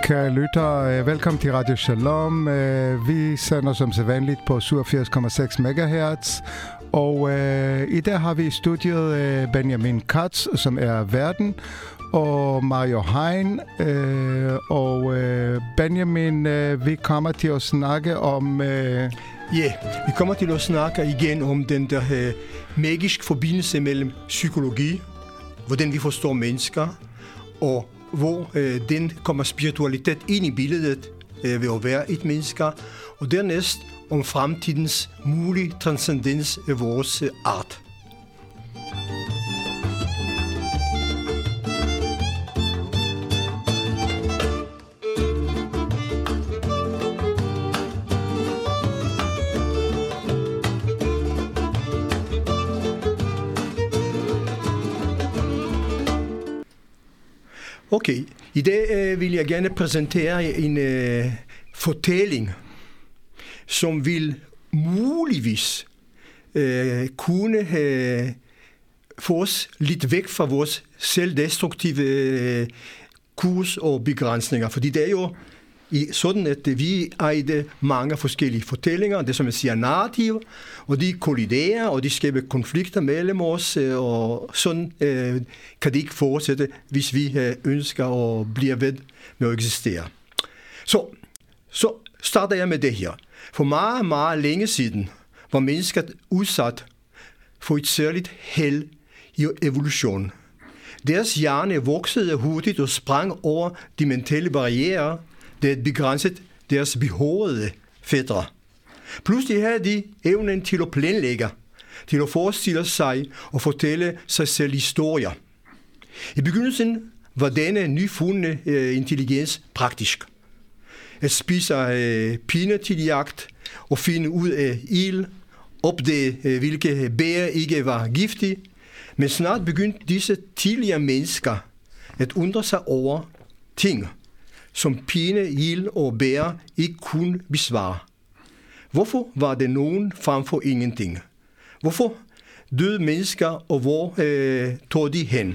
kære lyttere. Velkommen til Radio Shalom. Vi sender som sædvanligt på 87,6 MHz. Og i dag har vi i studiet Benjamin Katz, som er verden, og Mario Hein. Benjamin, vi kommer til at snakke om... vi kommer til at snakke igen om den der magiske forbindelse mellem psykologi, hvordan vi forstår mennesker, og hvor den kommer spiritualitet ind i billedet ved at være et menneske, og dernæst om fremtidens mulige transcendens af vores art. Okay, i dag vil jeg gerne præsentere en fortælling, som vil muligvis kunne få os lidt væk fra vores selvdestruktive kurs og begrænsninger. Fordi det er jo sådan, at vi ejer mange forskellige fortællinger, det som jeg siger narrativ, og de kolliderer, og de skaber konflikter mellem os, og sådan kan det ikke fortsætte, hvis vi ønsker at blive ved med at eksistere. Så starter jeg med det her. For meget, meget længe siden var mennesket udsat for et særligt held i evolutionen. Deres hjerne voksede hurtigt og sprang over de mentale barrierer, der begrænsede deres behårede fætre. Pludselig havde de evnen til at planlægge, til at forestille sig og fortælle sig selv historier. I begyndelsen var denne nyfundne intelligens praktisk. At spise pinde til jagt og finde ud af ild, opdage hvilke bær ikke var giftige, men snart begyndte disse tidligere mennesker at undre sig over ting, som pinde, ild og bær ikke kunne besvare. Hvorfor var det nogen frem for ingenting? Hvorfor døde mennesker, og hvor tog de hen?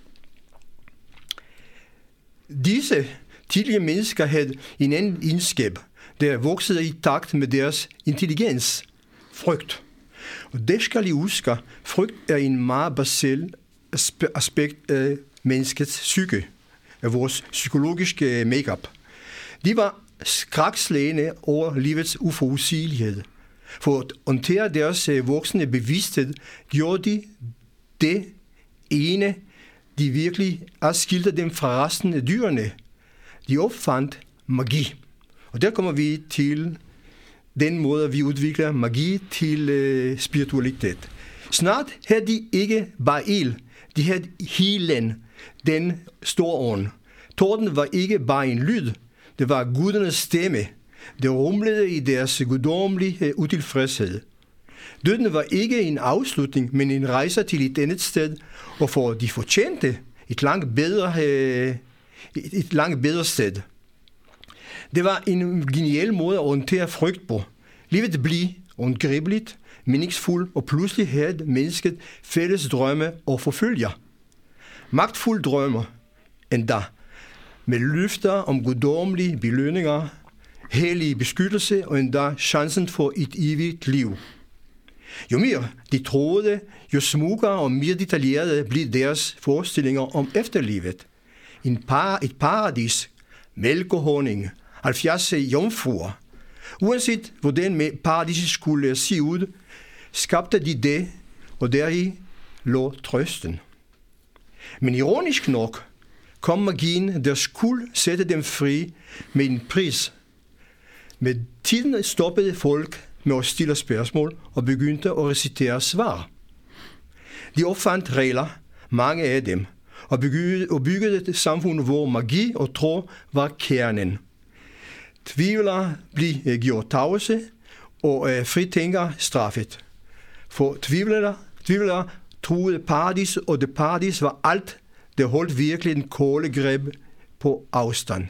Disse tidligere mennesker havde en anden egenskab, der voksede i takt med deres intelligens, frygt. Og det skal I huske, frygt er en meget basal aspekt af menneskets psyke, af vores psykologiske make-up. De var skrækslagne over livets uforudsigelighed. For at håndtere deres voksne bevidsthed, gjorde de det ene, de virkelig adskilte dem fra resten af dyrene. De opfandt magi. Og der kommer vi til den måde, vi udvikler magi til spiritualitet. Snart havde de ikke bare ild, de havde healen, den store ånd. Torden var ikke bare en lyd, det var gudernes stemme. Det rumlede i deres guddommelige utilfredshed. Døden var ikke en afslutning, men en rejse til et andet sted, og for de fortjente et langt bedre sted. Det var en genial måde at orientere frygt på. Livet blev ungribeligt, meningsfuldt, og pludselig havde mennesket fælles drømme og forfølger. Magtfulde drømmer, endda med løfter om guddommelige belønninger, hellig beskyttelse og endda chancen for et evigt liv. Jo mere de troede, jo smukkere og mere detaljerede blev deres forestillinger om efterlivet. Et paradis, mælk og honning, 70 jomfruer. Uanset hvordan paradiset skulle se ud, skabte de det, og deri lå trøsten. Men ironisk nok kom magien, der skulle sætte dem fri med en pris. Med tiden stoppede folk med at stille spørgsmål og begyndte at recitere svar. De opfandt regler, mange af dem, og byggede et samfund, hvor magi og tro var kernen. Tvivlere blev gjort tavse, og fritænkere straffet. For tvivlere troede paradis, og det paradis var alt, der holdt virkelig en kolde greb på afstand.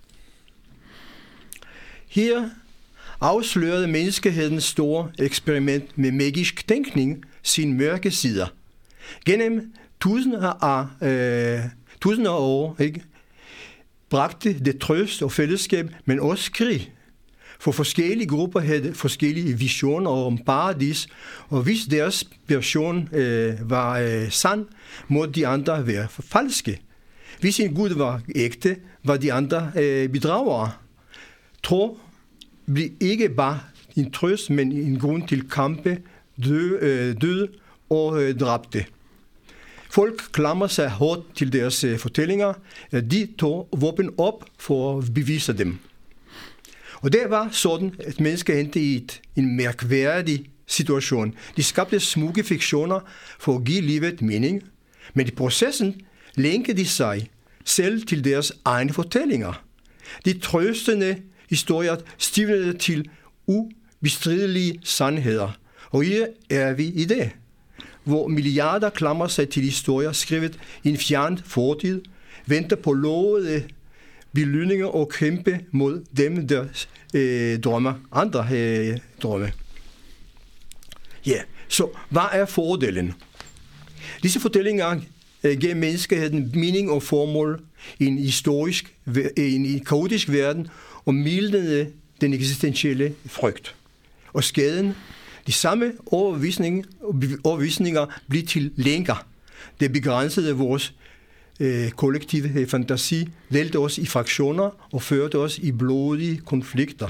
Her afslørede menneskehedens store eksperiment med magisk tænkning sin mørke sider. Gennem tusinder af år bragte det trøst og fællesskab, men også krig. For forskellige grupper havde forskellige visioner om paradis, og hvis deres version var sand, må de andre være falske. Hvis en Gud var ægte, var de andre bedragere. Tro blev ikke bare en trøst, men en grund til kampe, døde og dræbte. Folk klamrer sig hårdt til deres fortællinger, at de tog våben op for at bevise dem. Og det var sådan, at mennesker endte i en mærkværdig situation. De skabte smukke fiktioner for at give livet mening, men i processen lænkede de sig selv til deres egne fortællinger. De trøstende historier stivnede til ubestridelige sandheder. Og her er vi i dag, hvor milliarder klamrer sig til historier skrevet i en fjern fortid, venter på lovede belønninger og kæmpe mod dem, der drømmer andre drømme. Ja, så hvad er fordelen? Disse fortællinger giver menneskeheden mening og formål i en kaotisk verden og mildnede den eksistentielle frygt. Og skaden, de samme overvisninger bliver til lænker. Det begrænsede vores kollektive fantasi, delte os i fraktioner og førte os i blodige konflikter.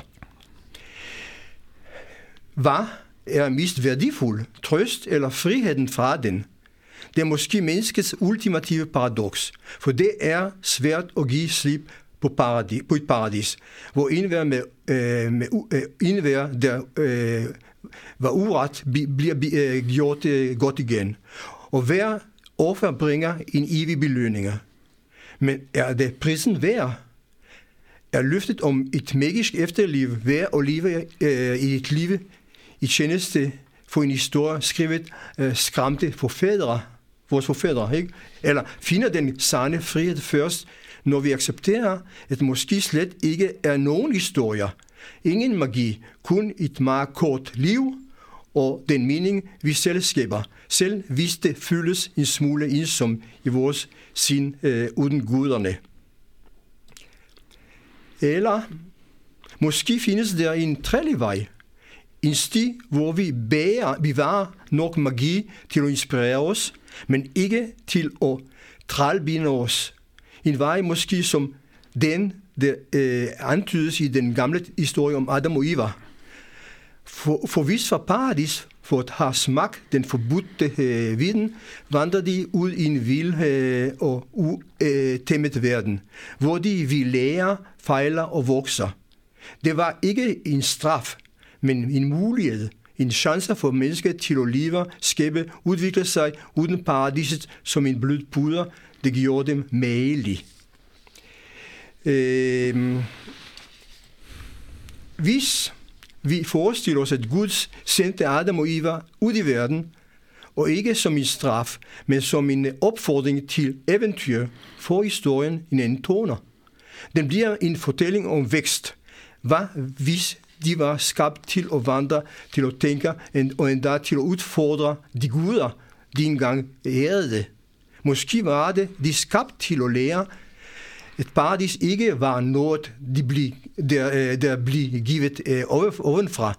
Hvad er mest værdifuld? Trøst eller friheden fra den? Det er måske menneskets ultimative paradoks, for det er svært at give slip på et paradis, hvor enhver der var uret, bliver gjort godt igen. Og hver offer bringer en evig belønning. Men er det prisen værd? Er løftet om et magisk efterliv værd at leve i et liv i tjeneste for en historie skrevet skræmte vores forfædre, ikke? Eller finder den sande frihed først, når vi accepterer, at måske slet ikke er nogen historier, ingen magi, kun et meget kort liv, og den mening, vi selv skaber, selv hvis det føles en smule ensom i vores sind uden guderne. Eller måske findes der en tredje vej, en sti, hvor vi bevarer nok magi til at inspirere os, men ikke til at trælbinde os. En vej måske som den, der antydes i den gamle historie om Adam og Eva. For hvis fra paradis, for at have smagt den forbudte viden, vandrer de ud i en vild og utæmmet verden, hvor de vil lære, fejler og vokser. Det var ikke en straf, men en mulighed, en chance for mennesker til at leve, skabe, udvikle sig uden paradiset som en blød puder, det gjorde dem magelige. Hvis vi forestiller os, at Gud sendte Adam og Eva ud i verden, og ikke som en straf, men som en opfordring til eventyr, får historien en anden toner. Den bliver en fortælling om vækst. Hvad hvis de var skabt til at vandre, til at tænke, og endda til at udfordre de guder, de engang ærede. Måske var det de skabt til at lære, at paradis ikke var noget, der blev givet ovenfra,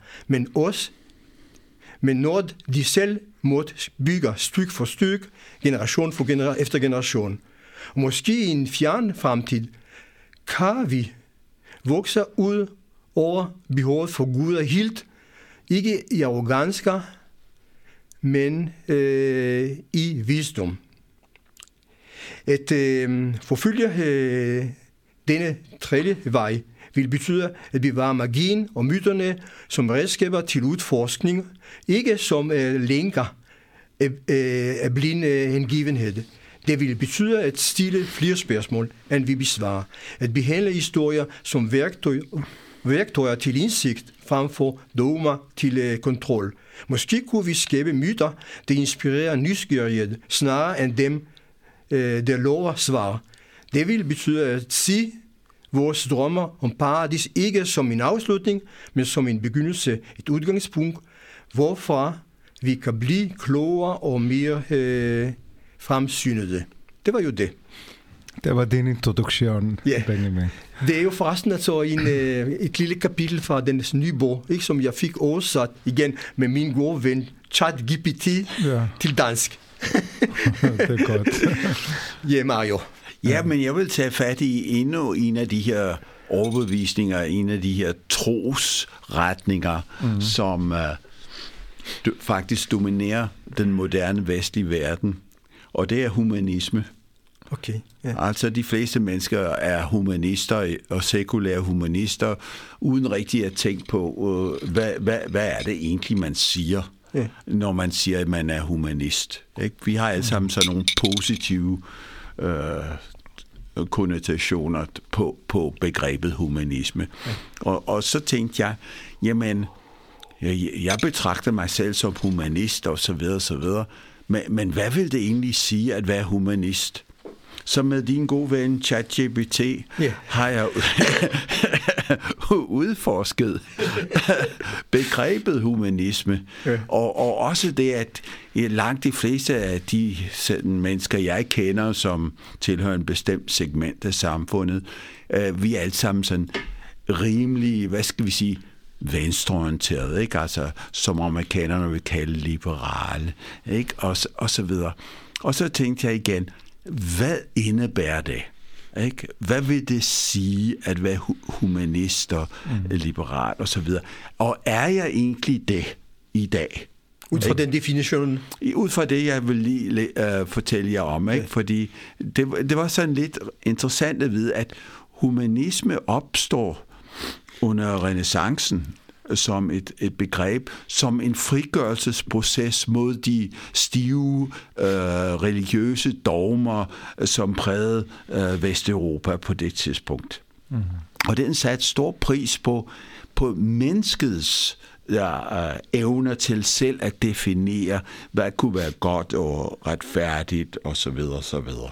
men noget, de selv måtte bygge stykke for stykke, generation efter generation. Og måske i en fjern fremtid kan vi vokse ud over behovet for guder helt, ikke i arrogance, men i visdom. At forfølge denne tredje vej vil betyde at bevare magien og myterne som redskaber til udforskning, ikke som lænker af blind hengivenhed. Det vil betyde at stille flere spørgsmål, end vi besvarer. At behandle historier som værktøjer til indsigt, frem for dogmer til kontrol. Måske kunne vi skabe myter, der inspirerer nysgerrighed, snarere end dem, der lover svar. Det vil betyde at se vores drømmer om paradis ikke som en afslutning, men som en begyndelse, et udgangspunkt, hvorfra vi kan blive klogere og mere fremsynede. Det var jo det. Det var din introduktion, Benjamin. Det er jo forresten altså et lille kapitel fra den nye bog, ikke, som jeg fik oversat igen med min gode ven ChatGPT til dansk. Det er godt. Ja, Mario. Ja, men jeg vil tage fat i endnu en af de her overbevisninger, en af de her trosretninger, som faktisk dominerer den moderne vestlige verden, og det er humanisme. Okay. Ja. Altså de fleste mennesker er humanister og sekulære humanister, uden rigtig at tænke på, hvad er det egentlig, man siger, når man siger, at man er humanist. Ikke? Vi har alle sammen sådan nogle positive konnotationer på begrebet humanisme. Og så tænkte jeg, jamen, jeg betragter mig selv som humanist, og så videre, så videre. Men hvad vil det egentlig sige at være humanist? Så med din gode ven ChatGPT har jeg udforsket begrebet humanisme. Og også det, at langt de fleste af de mennesker, jeg kender, som tilhører en bestemt segment af samfundet, vi er alle sammen sådan rimelig, hvad skal vi sige, venstreorienteret, ikke? Altså, som amerikanerne vil kalde liberale, ikke? Og så videre. Og så tænkte jeg igen, hvad indebærer det? Ikke? Hvad vil det sige at være humanist og liberal og så videre? Og er jeg egentlig det i dag? Ud fra den definition? Ud fra det, jeg vil lige fortælle jer om. Ikke? Fordi det var sådan lidt interessant at vide, at humanisme opstår under renæssancen som et begreb, som en frigørelsesproces mod de stive religiøse dogmer, som prægede Vesteuropa på det tidspunkt. Mm-hmm. Og den satte stor pris på menneskets evner til selv at definere, hvad kunne være godt og retfærdigt, og så videre, så videre.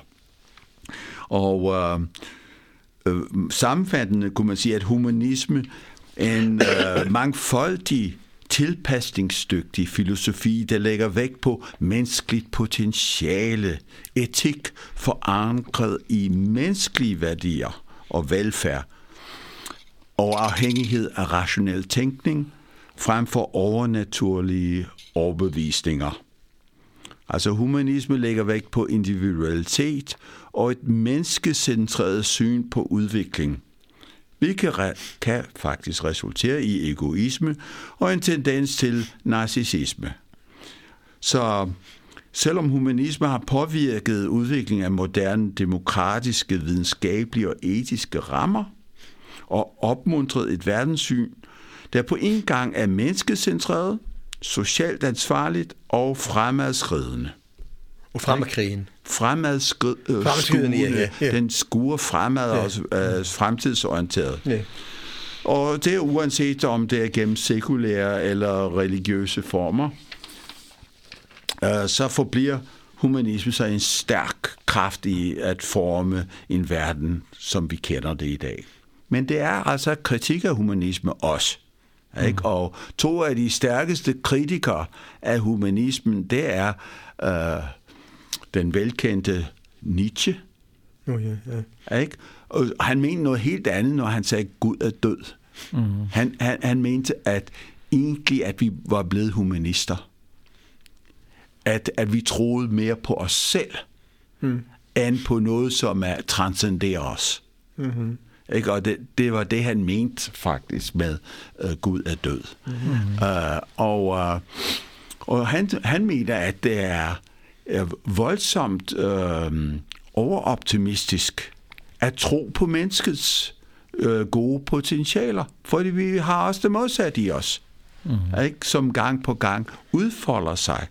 Og sammenfattende kunne man sige, at humanisme en mangfoldig, tilpasningsdygtig filosofi, der lægger vægt på menneskeligt potentiale, etik forankret i menneskelige værdier og velfærd, og afhængighed af rationel tænkning frem for overnaturlige overbevisninger. Altså humanisme lægger vægt på individualitet og et menneskecentreret syn på udvikling, hvilket kan faktisk resultere i egoisme og en tendens til narcissisme. Så selvom humanisme har påvirket udviklingen af moderne, demokratiske, videnskabelige og etiske rammer og opmuntret et verdenssyn, der på en gang er menneskecentreret, socialt ansvarligt og fremadskridende. Og fremadskridende. Fremadskridende, den skuer fremad og fremtidsorienteret. Ja. Og det er uanset om det er gennem sekulære eller religiøse former, så forbliver humanisme så en stærk kraft i at forme en verden, som vi kender det i dag. Men det er altså kritik af humanisme også. Ikke? Og to af de stærkeste kritikere af humanismen, det er den velkendte Nietzsche. Ikke? Og han mente noget helt andet, når han sagde, Gud er død. Han mente, at egentlig, at vi var blevet humanister. At vi troede mere på os selv, end på noget, som transcenderer os. Mm-hmm. Ikke? Og det var det, han mente faktisk med Gud er død. Og han mener, at det er voldsomt overoptimistisk at tro på menneskets gode potentialer, fordi vi har også det modsatte i os, ikke? Som gang på gang udfolder sig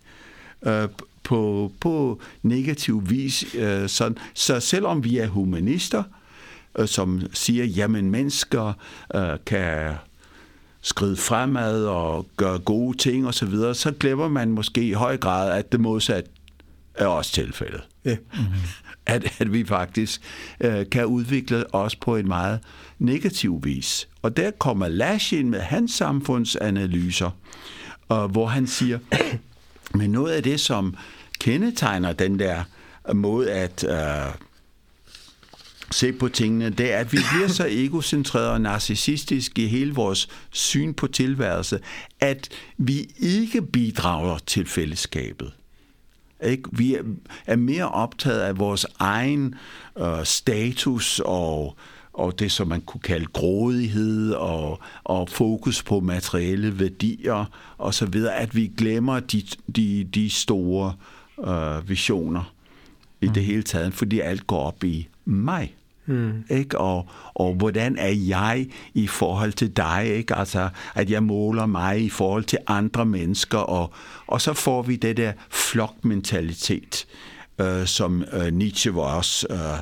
på negativ vis. Så selvom vi er humanister, som siger, jamen mennesker kan skride fremad og gøre gode ting og så videre, så glemmer man måske i høj grad, at det modsatte er også tilfældet. Ja. At vi faktisk kan udvikle os på en meget negativ vis. Og der kommer Lasch ind med hans samfundsanalyser, hvor han siger, men noget af det, som kendetegner den der måde at se på tingene, det er, at vi bliver så egocentreret og narcissistisk i hele vores syn på tilværelse, at vi ikke bidrager til fællesskabet. Ikke? Vi er mere optaget af vores egen status og det, som man kunne kalde grådighed og fokus på materielle værdier og så videre, at vi glemmer de store visioner i det hele taget, fordi alt går op i mig. Ikke? Og hvordan er jeg i forhold til dig, ikke? Altså, at jeg måler mig i forhold til andre mennesker, og så får vi det der flokmentalitet, som Nietzsche var også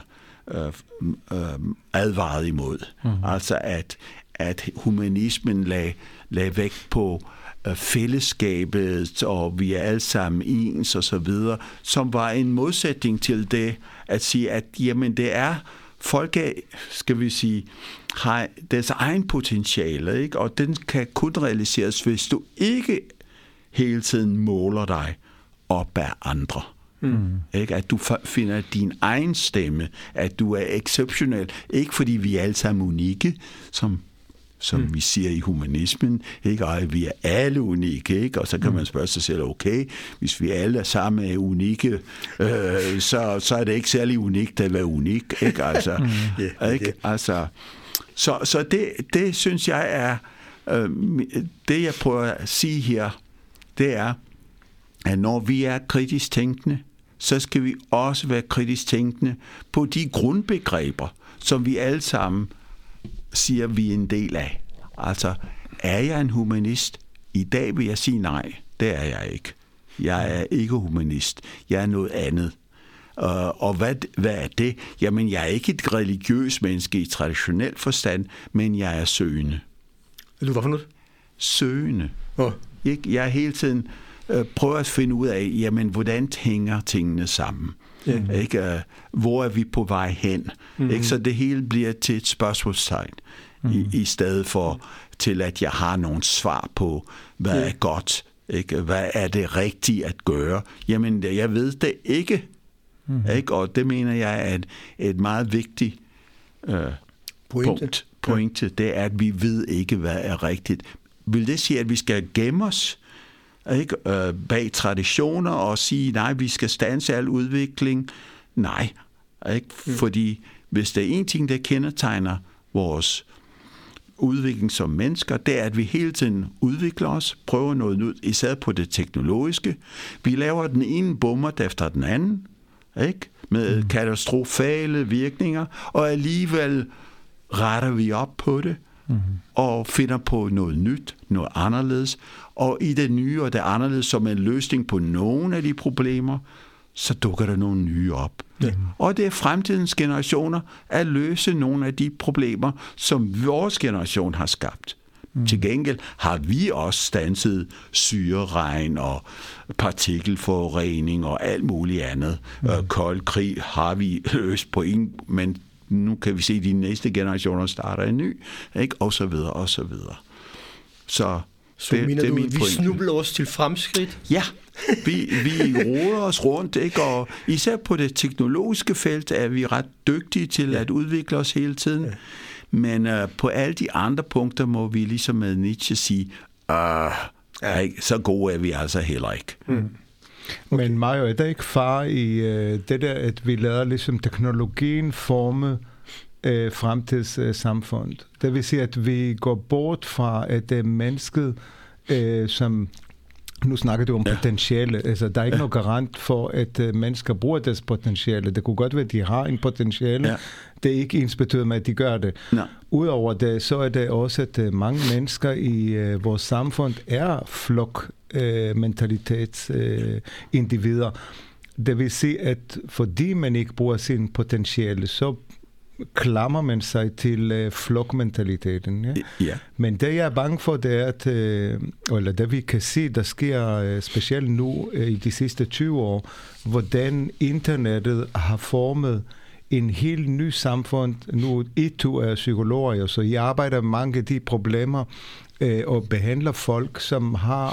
advaret imod. Altså, at humanismen lagde vægt på fællesskabet, og vi er alle sammen ens, og så videre, som var en modsætning til det, at sige, at jamen, det er folk er, skal vi sige, har deres egen potentiale, ikke? Og den kan kun realiseres, hvis du ikke hele tiden måler dig op af andre. Ikke? At du finder din egen stemme, at du er exceptionel, ikke fordi vi er alle sammen unikke, som vi siger i humanismen, ikke? Og vi er alle unikke, ikke? Og så kan man spørge sig selv, okay, hvis vi alle sammen er unikke, så er det ikke særlig unikt at være unik, ikke? Altså, ikke? Altså, så det synes jeg er, det jeg prøver at sige her, det er, at når vi er kritisk tænkende, så skal vi også være kritisk tænkende på de grundbegreber, som vi alle sammen siger, vi er en del af. Altså, er jeg en humanist? I dag vil jeg sige nej, det er jeg ikke. Jeg er ikke humanist. Jeg er noget andet. Og hvad er det? Jamen, jeg er ikke et religiøst menneske i traditionel forstand, men jeg er søgende. Du var for noget? Søgende. Jeg er hele tiden prøver at finde ud af, jamen, hvordan hænger tingene sammen? Ikke? Hvor er vi på vej hen? Ikke? Så det hele bliver til et spørgsmålstegn, i stedet for til, at jeg har nogle svar på, hvad er godt? Ikke? Hvad er det rigtige at gøre? Jamen, jeg ved det ikke. Ikke? Og det mener jeg er et meget vigtigt pointe. Det er, at vi ved ikke, hvad er rigtigt. Vil det sige, at vi skal gemme os, ikke? Bag traditioner og sige, nej, vi skal standse al udvikling? Nej, ikke? Fordi hvis der er en ting, der kendetegner vores udvikling som mennesker, det er, at vi hele tiden udvikler os, prøver noget nyt, især på det teknologiske. Vi laver den ene bummert efter den anden, ikke? Med katastrofale virkninger, og alligevel retter vi op på det, og finder på noget nyt, noget anderledes, og i det nye og det anderledes som en løsning på nogle af de problemer, så dukker der nogle nye op. Og det er fremtidens generationer at løse nogle af de problemer, som vores generation har skabt. Til gengæld har vi også standset syreregn og partikelforurening og alt muligt andet. Kold krig har vi løst på en, men nu kan vi se, at de næste generationer starter en ny, ikke? Og så videre, og så videre. Så mener det er du, vi snubler os til fremskridt? Ja, vi roder os rundt, ikke? Og især på det teknologiske felt er vi ret dygtige til at udvikle os hele tiden. Ja. Men på alle de andre punkter må vi ligesom med Nietzsche sige, så gode er vi altså heller ikke. Okay. Men Mario, er der ikke far i det der, at vi lader ligesom teknologien forme fremtidssamfund? Det vil sige, at vi går bort fra, at det er mennesket, som... Nu snakker du om potentiale. Altså, der er ikke noget garant for, at mennesker bruger deres potentiale. Det kunne godt være, at de har en potentiale. Ja. Det er ikke ensbetydende med, at de gør det. Udover det, så er det også, at mange mennesker i vores samfund er flokmentalitetsindivider. Det vil sige, at fordi man ikke bruger sin potentiale, så klamrer man sig til flokmentaliteten. Ja? Ja. Men det, jeg er bange for, det er, at, eller det vi kan se, der sker specielt nu i de sidste 20 år, hvordan internettet har formet en helt ny samfund. Nu du er psykologer, så I arbejder med mange af de problemer og behandler folk, som har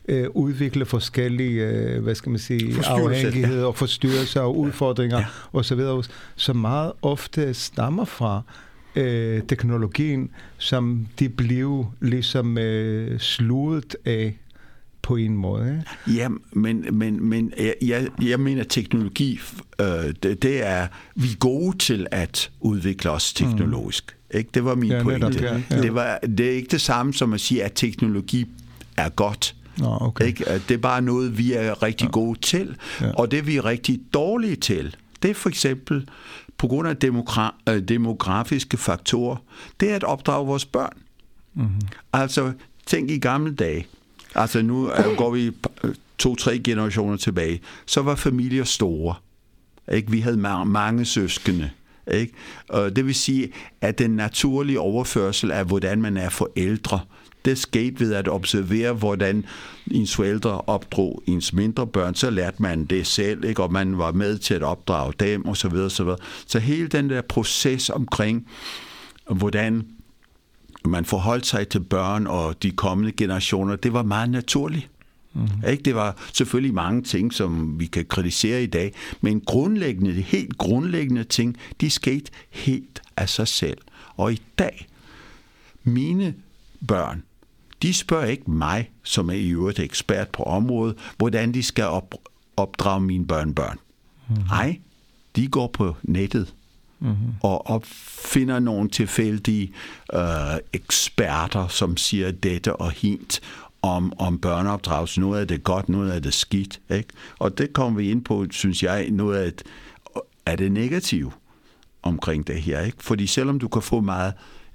udvikle forskellige, afhængigheder og forstyrrelser og udfordringer osv., så meget ofte stammer fra teknologien, som de blev ligesom sluget af på en måde. Ja, men jeg mener, teknologi, det er, vi er gode til at udvikle os teknologisk. Ikke? Det var min pointe. Det er ikke det samme som at sige, at teknologi er godt. Okay. Ikke? Det er bare noget, vi er rigtig gode til. Og det, vi er rigtig dårlige til, det er for eksempel, på grund af demografiske faktorer, det er at opdrage vores børn. Mm-hmm. Altså, tænk i gamle dage. Altså, nu går vi 2-3 generationer tilbage. Så var familier store. Ikke? Vi havde mange søskende. Ikke? Og det vil sige, at den naturlige overførsel af, hvordan man er forældre, det skete ved at observere, hvordan ens forældre opdrog ens mindre børn, så lærte man det selv, ikke? Og man var med til at opdrage dem, og så videre, så videre. Så hele den der proces omkring, hvordan man forholdt sig til børn og de kommende generationer, det var meget naturligt. Mm-hmm. Ikke? Det var selvfølgelig mange ting, som vi kan kritisere i dag, men helt grundlæggende ting, de skete helt af sig selv. Og i dag, mine børn, de spørger ikke mig, som er i øvrigt ekspert på området, hvordan de skal opdrage mine børnebørn. Mm-hmm. Nej, de går på nettet og finder nogle tilfældige eksperter, som siger dette og hint om børneopdragelse. Noget af det godt, noget af det skidt. Ikke? Og det kommer vi ind på, synes jeg, noget af det negative omkring det her. Ikke? Fordi selvom du kan få meget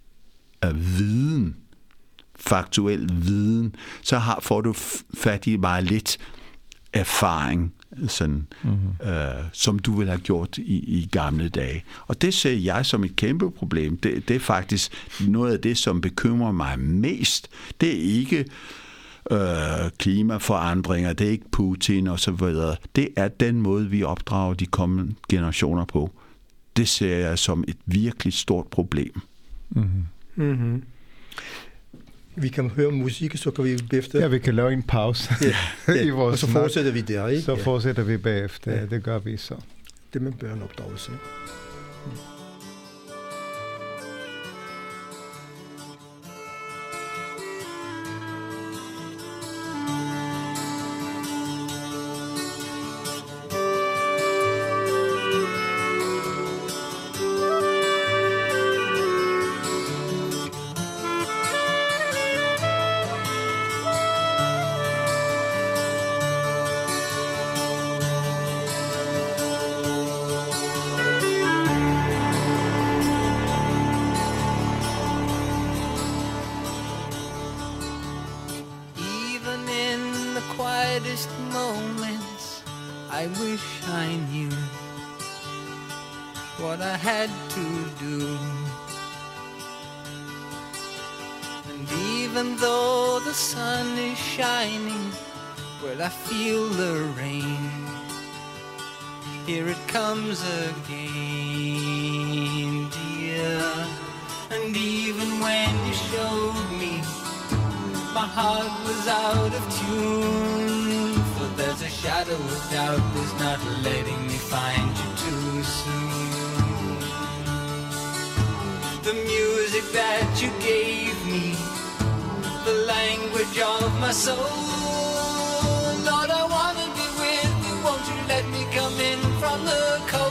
viden, faktuel viden, så får du fat i meget lidt erfaring, sådan, som du ville have gjort i gamle dage. Og det ser jeg som et kæmpe problem. Det er faktisk noget af det, som bekymrer mig mest. Det er ikke klimaforandringer, det er ikke Putin og så videre. Det er den måde, vi opdrager de kommende generationer på. Det ser jeg som et virkelig stort problem. Mm-hmm. Mm-hmm. Vi kan høre musik, så kan vi bagefter... Ja, vi kan lave en pause i vores og så fortsætter vi der, ikke? Så fortsætter vi bagefter, ja. Det gør vi så. Det med børneopdragelse. Moments, I wish I knew what I had to do. And even though the sun is shining, well, I feel the rain. Here it comes again, dear. And even when you showed me, my heart was out of tune. For there's a shadow of doubt that's not letting me find you too soon. The music that you gave me, the language of my soul. Lord, I wanna be with you, won't you let me come in from the cold?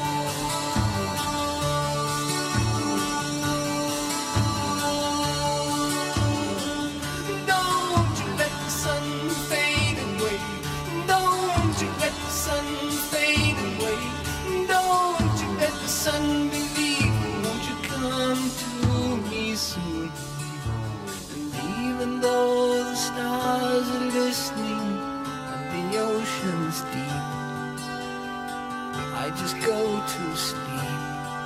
Just go to sleep,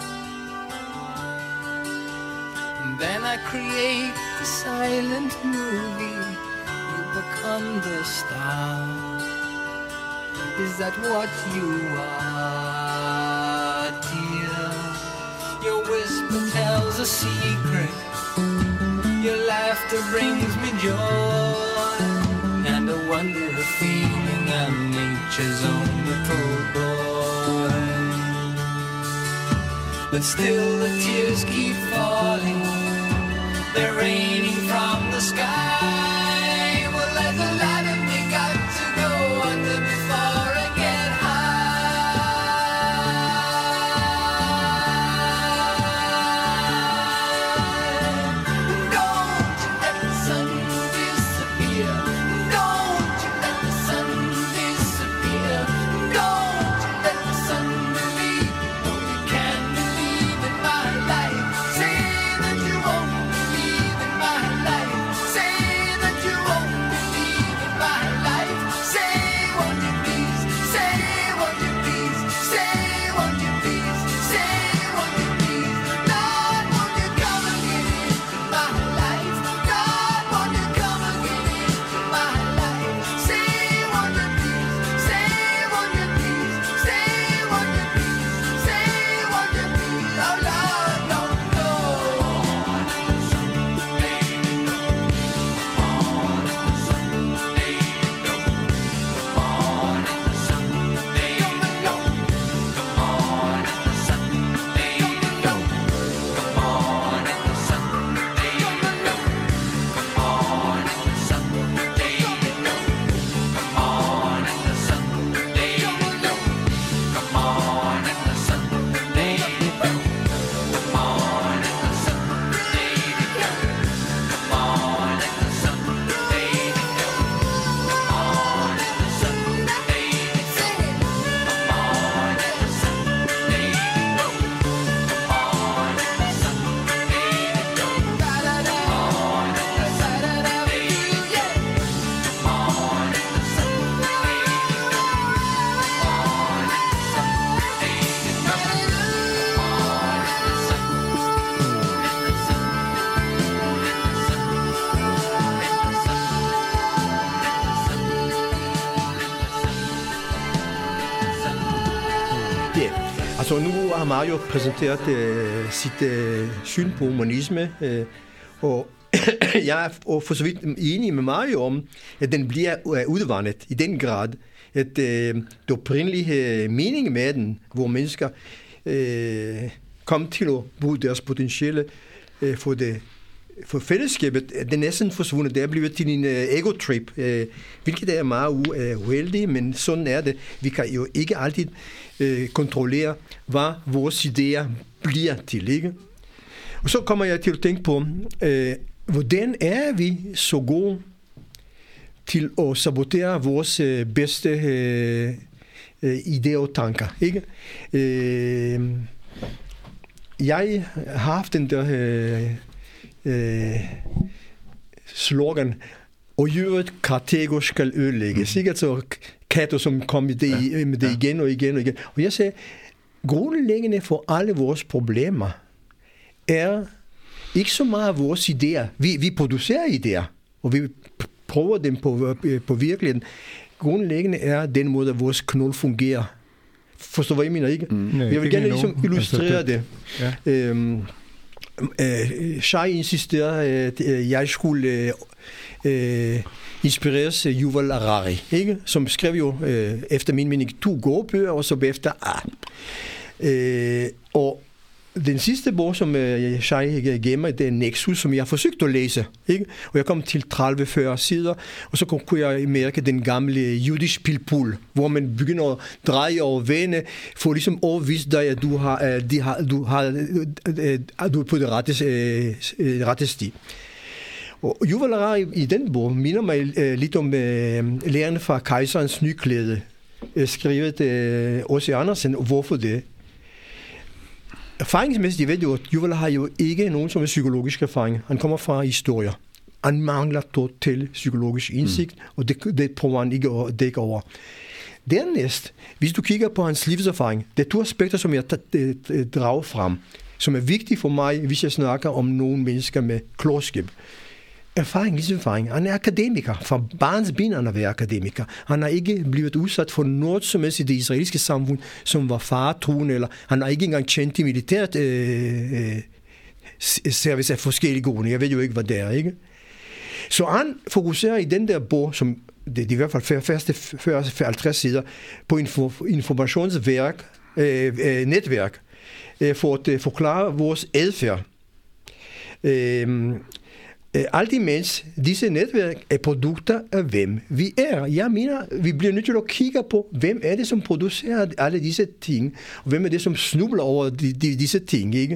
and then I create the silent movie. You become the star. Is that what you are, dear? Your whisper tells a secret. Your laughter brings me joy, and the wonder of feeling I'm nature's own little boy. But still the tears keep falling, they're raining from the sky. Well, there's a lot of me got to go under before I get Så nu har Mario præsenteret sit syn på humanisme, og jeg er for så vidt enig med Mario om, at den bliver udvandet i den grad, at det oprindelige mening med den, hvor mennesker kom til at bruge deres potentiale for fællesskabet, det er næsten forsvundet. Det er blevet til en ego-trip, hvilket er meget uheldigt, men sådan er det. Vi kan jo ikke altid kontrollere, hvad vores idéer bliver til, ikke? Og så kommer jeg til at tænke på, hvordan er vi så gode til at sabotere vores bedste idéer og tanker, ikke? Jeg har haft den der slogan, og jøret Karthago skal ødelægges, ikke? Altså Cato, som kom med det igen og igen og igen. Og jeg sagde, grundlæggende for alle vores problemer er ikke så meget vores idéer. Vi producerer idéer, og vi prøver dem på virkeligheden. Grundlæggende er den måde, at vores knold fungerer. Forstår hvad jeg mener, ikke? Jeg vil gerne ligesom illustrere det. Ja. Shai insisterede, at jeg skulle inspireres af Yuval Harari, ikke? Som skrev jo efter min mening 2 gode bøger, og så bagefter og den sidste bog, som Shai gav mig, det er Nexus, som jeg har forsøgt at læse, ikke? Og jeg kom til 30-40 sider, og så kunne jeg mærke den gamle Jüdisch Pilpul, hvor man begynder at dreje og vende, for ligesom overvist dig, at du er på det rette sti. Og Yuval Harari i den bog minder mig lidt om lærerne fra Kejserens Nyklæde, skrevet H.C. Andersen, og hvorfor det? Erfaringsmæssigt, jeg ved jo, at Yuval har jo ikke nogen som er psykologisk erfaring. Han kommer fra historier. Han mangler totalt psykologisk indsigt, og det prøver han ikke at dække over. Dernæst, hvis du kigger på hans livserfaring, det er 2 aspekter, som jeg drager frem, som er vigtige for mig, hvis jeg snakker om nogle mennesker med klogskab. Livserfaring. Han er akademiker. Fra barnsben han har været akademiker. Han har ikke blevet udsat for noget som helst i det israelske samfund, som var faretruende, eller han har ikke engang tjent i militært service af forskellige grunde. Jeg ved jo ikke, hvad det er, ikke? Så han fokuserer i den der bog, som det er i hvert fald første 50 sider, på netværk, for at forklare vores adfærd. Alt imens disse netværk er produkter af hvem vi er. Jeg mener, vi bliver nødt til at kigge på, hvem er det, som producerer alle disse ting, og hvem er det, som snubler over disse ting, ikke?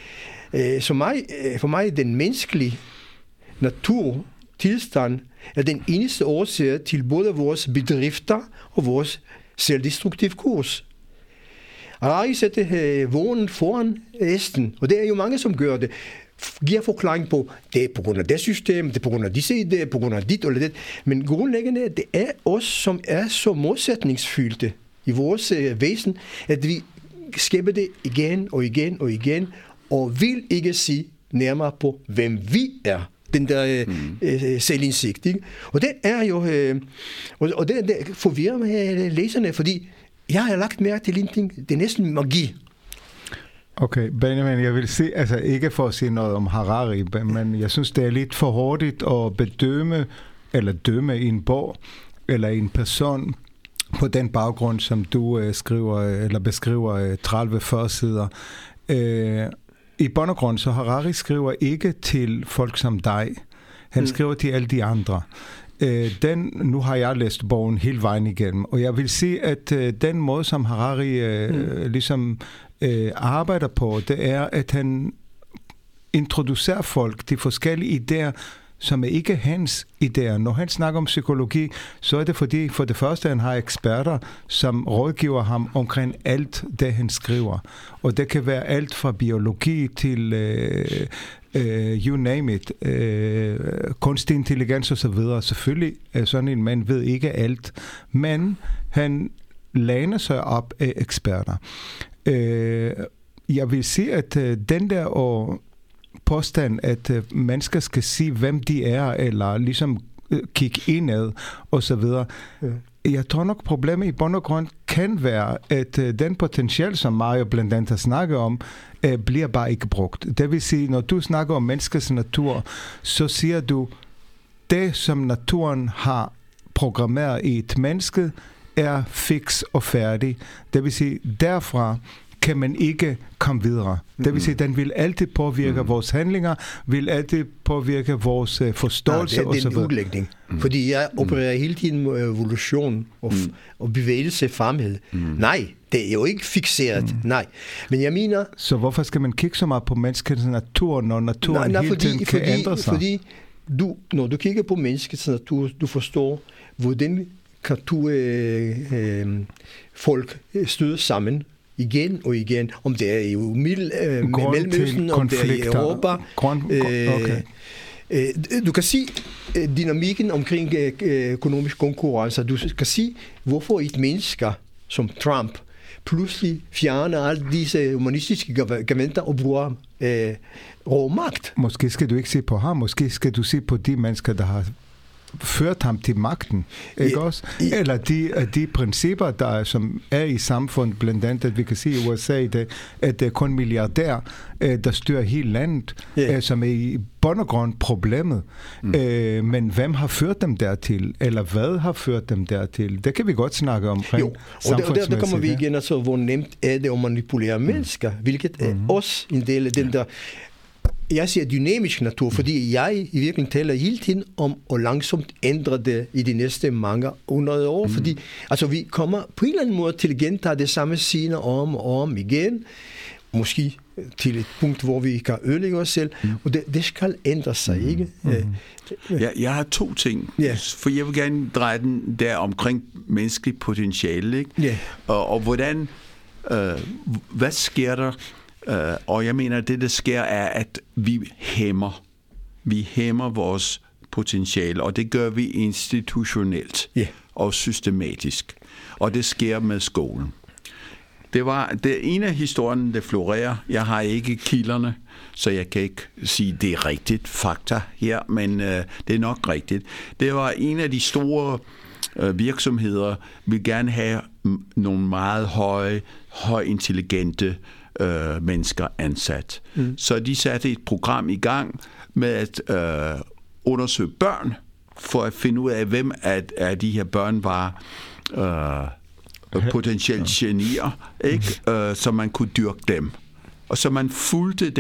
For mig den menneskelige naturtilstand er den eneste årsag til både vores bedrifter og vores selvdestruktive kurs. Harari sætter vognen foran hesten, og det er jo mange, som gør det. Giver forklaring på, det er på grund af det system, det er på grund af disse idéer, på grund af dit eller det. Men grundlæggende, det er os, som er så modsætningsfyldte i vores væsen, at vi skaber det igen og igen og igen, og vil ikke sige nærmere på, hvem vi er. Den der selvindsigt. Ikke? Og det er jo, og det forvirrer mig læserne, fordi jeg har lagt mærke til en ting, det er næsten magi. Okay, Benjamin, jeg vil sige, altså ikke for at sige noget om Harari, men jeg synes, det er lidt for hurtigt at bedømme eller dømme en bog eller en person på den baggrund, som du skriver eller beskriver 30-40 sider. I bund og grund, så Harari skriver ikke til folk som dig. Han skriver til alle de andre. Nu har jeg læst bogen hele vejen igennem, og jeg vil sige, at den måde, som Harari ligesom arbejder på, det er, at han introducerer folk de forskellige idéer, som er ikke hans idéer. Når han snakker om psykologi, så er det fordi, for det første, han har eksperter, som rådgiver ham omkring alt det, han skriver. Og det kan være alt fra biologi til you name it, kunstig intelligens og så videre. Selvfølgelig er sådan en mand ved ikke alt, men han læner sig op af eksperter. Jeg vil sige, at den der påstand, at mennesker skal sige, hvem de er, eller ligesom kigge indad, og så videre. Ja. Jeg tror nok, problemet i bund og grund kan være, at den potentiale, som Mario blandt andet har snakket om, bliver bare ikke brugt. Det vil sige, når du snakker om menneskets natur, så siger du, det som naturen har programmeret i et menneske, er fix og færdig. Det vil sige, derfra kan man ikke komme videre. Det vil sige, den vil altid påvirke vores handlinger, vil altid påvirke vores forståelse og så videre. Det er en udlægning. Fordi jeg opererer hele tiden med evolution og bevægelse fremhed. Nej, det er jo ikke fikseret. Nej. Men jeg mener... Så hvorfor skal man kigge så meget på menneskets natur, når naturen hele tiden kan ændre sig? Fordi når du kigger på menneskets natur, du forstår, hvordan kan folk støde sammen igen og igen, om det er i Mellemøsten, om det er i Europa. Okay. Du kan sige dynamikken omkring økonomisk konkurrence. Du kan sige, hvorfor et menneske som Trump pludselig fjerner alle disse humanistiske argumenter og bruger rå magt. Måske skal du ikke se på ham, måske skal du se på de mennesker, der har ført ham til magten, ikke også? Eller de principper, der som er i samfundet, blandt andet, at vi kan sige i USA, at det er kun milliardær, der styrer hele landet, som er i bund og grund problemet. Men hvem har ført dem dertil? Eller hvad har ført dem dertil? Det kan vi godt snakke om. Jo, og der kommer vi igen, altså, hvor nemt er det at manipulere mennesker, hvilket er også en del af den der. Jeg siger dynamisk natur, fordi jeg i virkeligheden taler hele tiden om at langsomt ændre det i de næste mange 100 år, fordi altså, vi kommer på en eller anden måde til at gentage det samme scener om og om igen, måske til et punkt, hvor vi kan ødelægge os selv, og det skal ændre sig, ikke? Jeg har 2 ting, for jeg vil gerne dreje den der omkring menneskelig potentiale, ikke? Og hvordan, hvad sker der? Og jeg mener, at det, der sker, er, at vi hæmmer vores potentiale, og det gør vi institutionelt og systematisk. Og det sker med skolen. Det er en af historien, der florerer. Jeg har ikke kilderne, så jeg kan ikke sige, det er rigtigt fakta her, men det er nok rigtigt. Det var en af de store virksomheder, vil gerne have nogle meget højintelligente mennesker ansat. Så de satte et program i gang med at undersøge børn for at finde ud af, hvem af de her børn var potentielt genier, ikke? Så man kunne dyrke dem. Og så man fulgte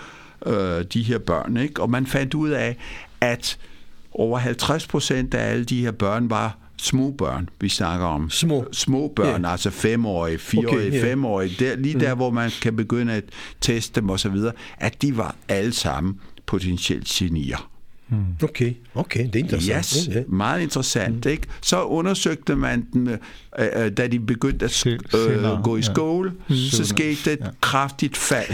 de her børn, ikke? Og man fandt ud af, at over 50% af alle de her børn var små børn, vi snakker om. Små børn, altså 5-årige, 4-årige, 5-årige, lige der, hvor man kan begynde at teste dem osv., at de var alle sammen potentielt genier. Okay, det er interessant. Yes, meget interessant, ikke? Så undersøgte man dem, da de begyndte at gå i skole, så skete et kraftigt fald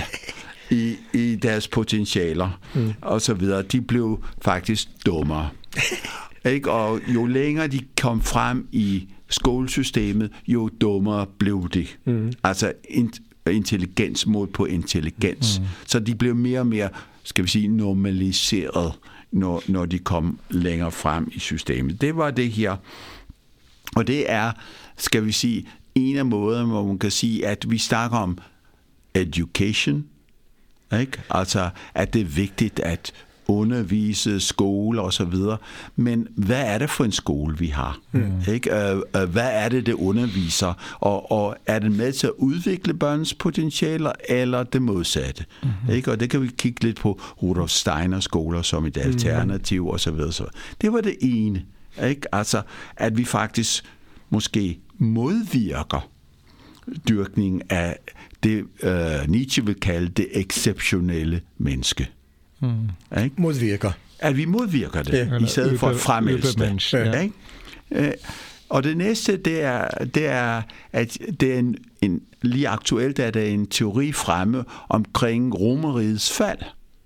i deres potentialer, og så videre. De blev faktisk dummere. Ikke? Og jo længere de kom frem i skolesystemet, jo dummere blev de. Altså intelligens målt på intelligens. Så de blev mere og mere, skal vi sige, normaliseret, når de kom længere frem i systemet. Det var det her. Og det er, skal vi sige, en af måderne, hvor man kan sige, at vi snakker om education, ikke? Altså, at det er vigtigt at undervise, skole og så videre. Men hvad er det for en skole, vi har? Ikke? Hvad er det underviser? Og er det med til at udvikle børns potentialer, eller det modsatte? Ikke? Og det kan vi kigge lidt på Rudolf Steiners skoler som et alternativ og så videre. Så det var det ene. Ikke? Altså, at vi faktisk måske modvirker dyrkningen af det, Nietzsche vil kalde det exceptionelle menneske. Modvirker. At vi modvirker det, i stedet for at fremelske det. Og det næste, det er at det er lige aktuelt er der en teori fremme omkring Romerrigets fald.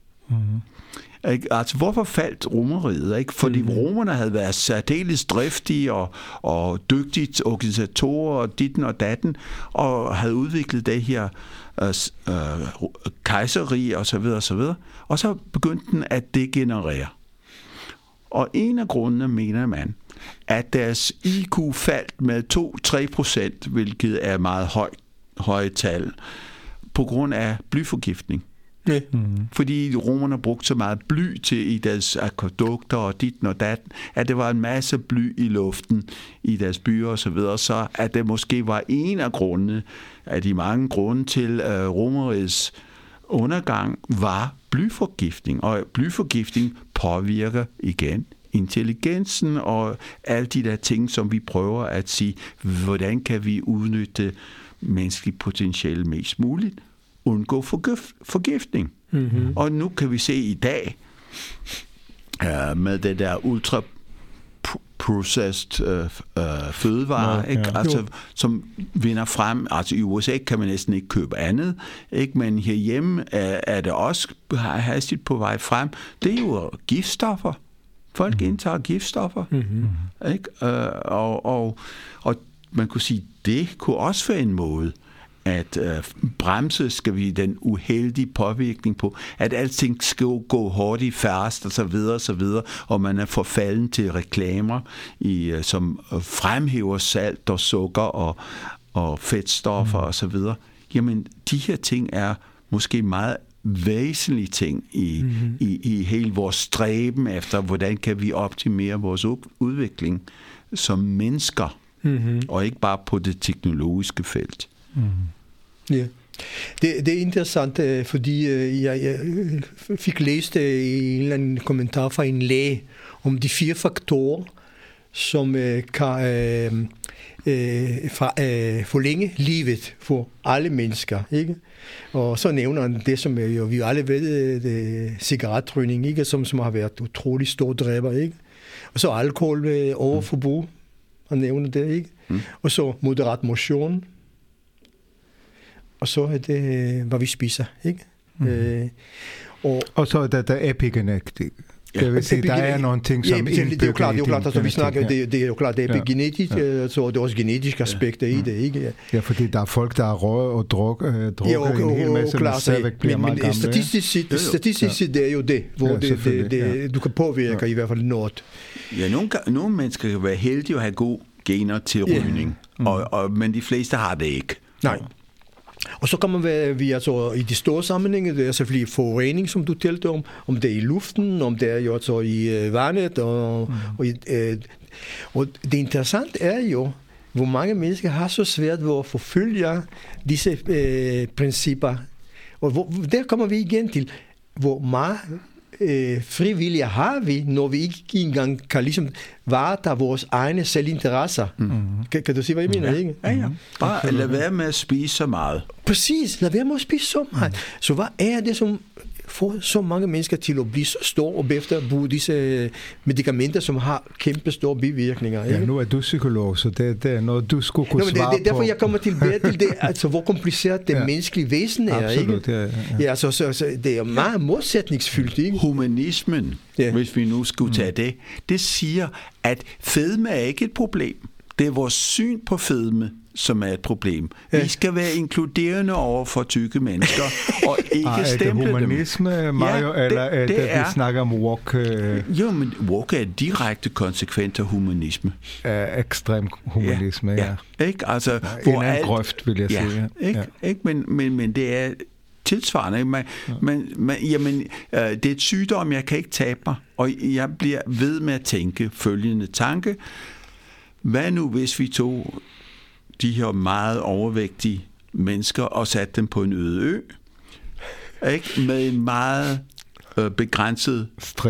Altså, hvorfor faldt Romeriet? Ikke? Fordi romerne havde været særdeles driftige og dygtige organisatorer og ditten og datten, og havde udviklet det her kejserrige og så videre, og så begyndte den at degenerere. Og en af grundene mener man, at deres IQ faldt med 2-3%, hvilket er meget højt tal, på grund af blyforgiftning. Fordi romerne brugte så meget bly i deres akvædukter og ditten og datten, at det var en masse bly i luften i deres byer og så videre, så at det måske var en af grundene, af de mange grunde til Romerrigets undergang, var blyforgiftning. Og blyforgiftning påvirker igen intelligensen og alle de der ting, som vi prøver at sige, hvordan kan vi udnytte menneskeligt potentiale mest muligt, undgå forgiftning. Og nu kan vi se i dag, med det der ultra processed fødevarer, ikke? Altså, som vinder frem. Altså i USA kan man næsten ikke købe andet, ikke? Men herhjemme er det også hastigt på vej frem. Det er jo giftstoffer. Folk indtager giftstoffer. Ikke? Og man kunne sige, det kunne også være en måde at bremse, skal vi, den uheldige påvirkning på, at alting skal gå hurtigt, fast og så videre, og man er forfalden til reklamer, som fremhæver salt og sukker og fedtstoffer og så videre. Jamen, de her ting er måske meget væsentlige ting i hele vores stræben efter, hvordan kan vi optimere vores udvikling som mennesker, og ikke bare på det teknologiske felt. Ja. Det er interessant, fordi jeg fik læst en eller anden kommentar fra en læge om de 4 faktorer, som kan forlænge livet for alle mennesker, ikke? Og så nævner han det, som vi alle ved, cigaretrygning, ikke? Som har været utrolig stor dræber, ikke? Og så alkohol overforbrug, han nævner det, ikke? Og så moderat motion. Og så er det, hvad vi spiser, ikke? Og så er der epigenetik. Det vil sige, der er nogle ting, som det er jo klart, altså vi snakker, det er jo klart, det er epigenetisk, så det er også genetiske aspekter i det, ikke? Ja, fordi der er folk, der har røget og drukket en hel masse, men stadigvæk bliver meget gamle. Statistisk set, det er jo det, hvor du kan påvirke i hvert fald noget. Ja, nogle mennesker kan være heldige at have gode gener til rygning, men de fleste har det ikke. Nej. Og så kommer vi altså i de store sammenhænge, det er selvfølgelig forurening, som du talte om det er i luften, om det er jo altså i vandet, og det interessante er jo, hvor mange mennesker har så svært ved at forfølge disse principper. Og der kommer vi igen til, hvor meget frivillige har vi, når vi ikke engang kan ligesom varetage vores egne selvinteresser. Kan du sige, hvad jeg mener? Ikke? Ja. Bare lad være med at spise så meget. Præcis, lad være med at spise så meget. Så hvad er det, som får så mange mennesker til at blive så store, og efter bruge disse medicamenter, som har kæmpe store bivirkninger? Ikke? Ja, nu er du psykolog, så det er noget, du skulle kunne svare på. Det er derfor, jeg kommer tilbage til det, altså hvor kompliceret det menneskelige væsen er. Absolut, ikke? Ja, så det er meget modsætningsfyldt. Ikke? Humanismen, hvis vi nu skulle tage det siger, at fedme er ikke et problem. Det er vores syn på fedme, som er et problem. Vi skal være inkluderende over for tykke mennesker, og ikke stemple dem. Er det humanisme, Mario, eller er det, vi snakker om woke? Jo, men woke er et direkte konsekvent af humanisme. Ekstrem humanisme, ja. Ikke? Altså, hvor en grøft, vil jeg sige. Ikke? Men det er tilsvarende. Det er et sygdom, jeg kan ikke tabe mig, og jeg bliver ved med at tænke følgende tanke. Hvad nu, hvis vi tog de her meget overvægtige mennesker og satte dem på en øde ø, ikke? Med en meget begrænset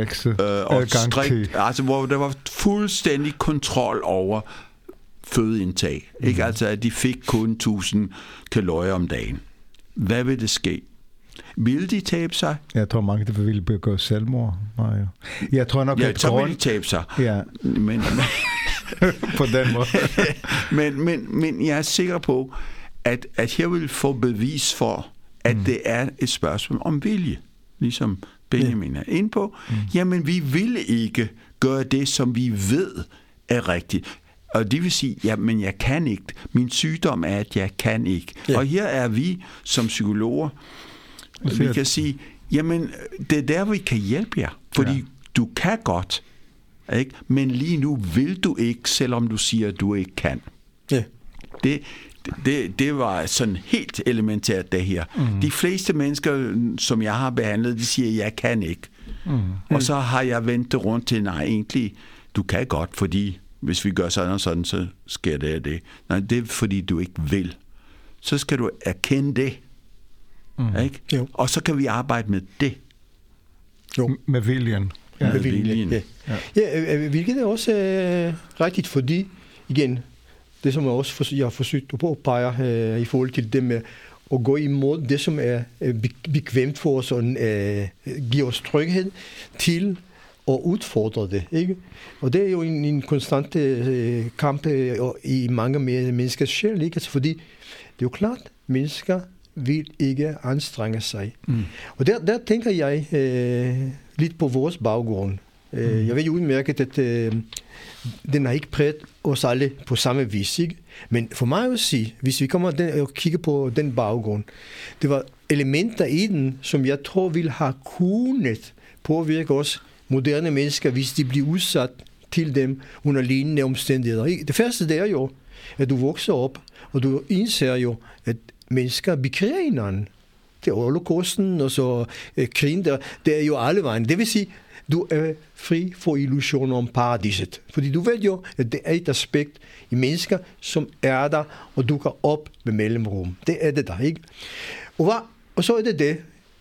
altså hvor der var fuldstændig kontrol over fødeindtag, ikke? Altså at de fik kun 1000 kalorier om dagen. Hvad vil det ske? Vil de tabe sig? Jeg tror mange, der vil begå selvmord, Mario. Jeg tror nok, at så vil de tabe sig. Ja. Men på den måde. men jeg er sikker på, at jeg vil få bevis for, at det er et spørgsmål om vilje, ligesom Benjamin er inde på. Jamen, vi vil ikke gøre det, som vi ved er rigtigt. Og det vil sige, men jeg kan ikke. Min sygdom er, at jeg kan ikke. Og her er vi som psykologer, vi kan sige, jamen, det er der, vi kan hjælpe jer. Fordi du kan godt, ikke? Men lige nu vil du ikke, selvom du siger, at du ikke kan. Ja. Det var sådan helt elementært, det her. De fleste mennesker, som jeg har behandlet, de siger, jeg kan ikke. Og så har jeg vendt det rundt til, nej, egentlig, du kan godt, fordi hvis vi gør sådan og sådan, så sker det. Nej, det er fordi, du ikke vil. Så skal du erkende det. Ikke? Jo. Og så kan vi arbejde med det. Jo. Med viljen. Ja, med viljen. Ja, hvilket er også rigtigt, fordi, igen, det som jeg har forsøgt at påpege i forhold til det med at gå imod det, som er bekvemt for os og giver os tryghed til at udfordre det. Ikke? Og det er jo en konstant kamp i mange menneskers sjæl, ikke? Altså, fordi det er jo klart, mennesker vil ikke anstrenge sig. Og der tænker jeg lidt på vores baggrund. Jeg ved jo udmærket, at den har ikke præget os alle på samme vis. Ikke? Men for mig at sige, hvis vi kommer og kigger på den baggrund, det var elementer i den, som jeg tror ville have kunnet påvirke os moderne mennesker, hvis de bliver udsat til dem under lignende omstændigheder. Det første det er jo, at du vokser op, og du indser jo, at mennesker bekriger hinanden. Det er holocausten, og så krigen, det er jo alle vejen. Det vil sige, du er fri for illusioner om paradiset. Fordi du ved jo, at det er et aspekt i mennesker, som er der, og du kan op med mellemrum. Det er det der, ikke? Og så er det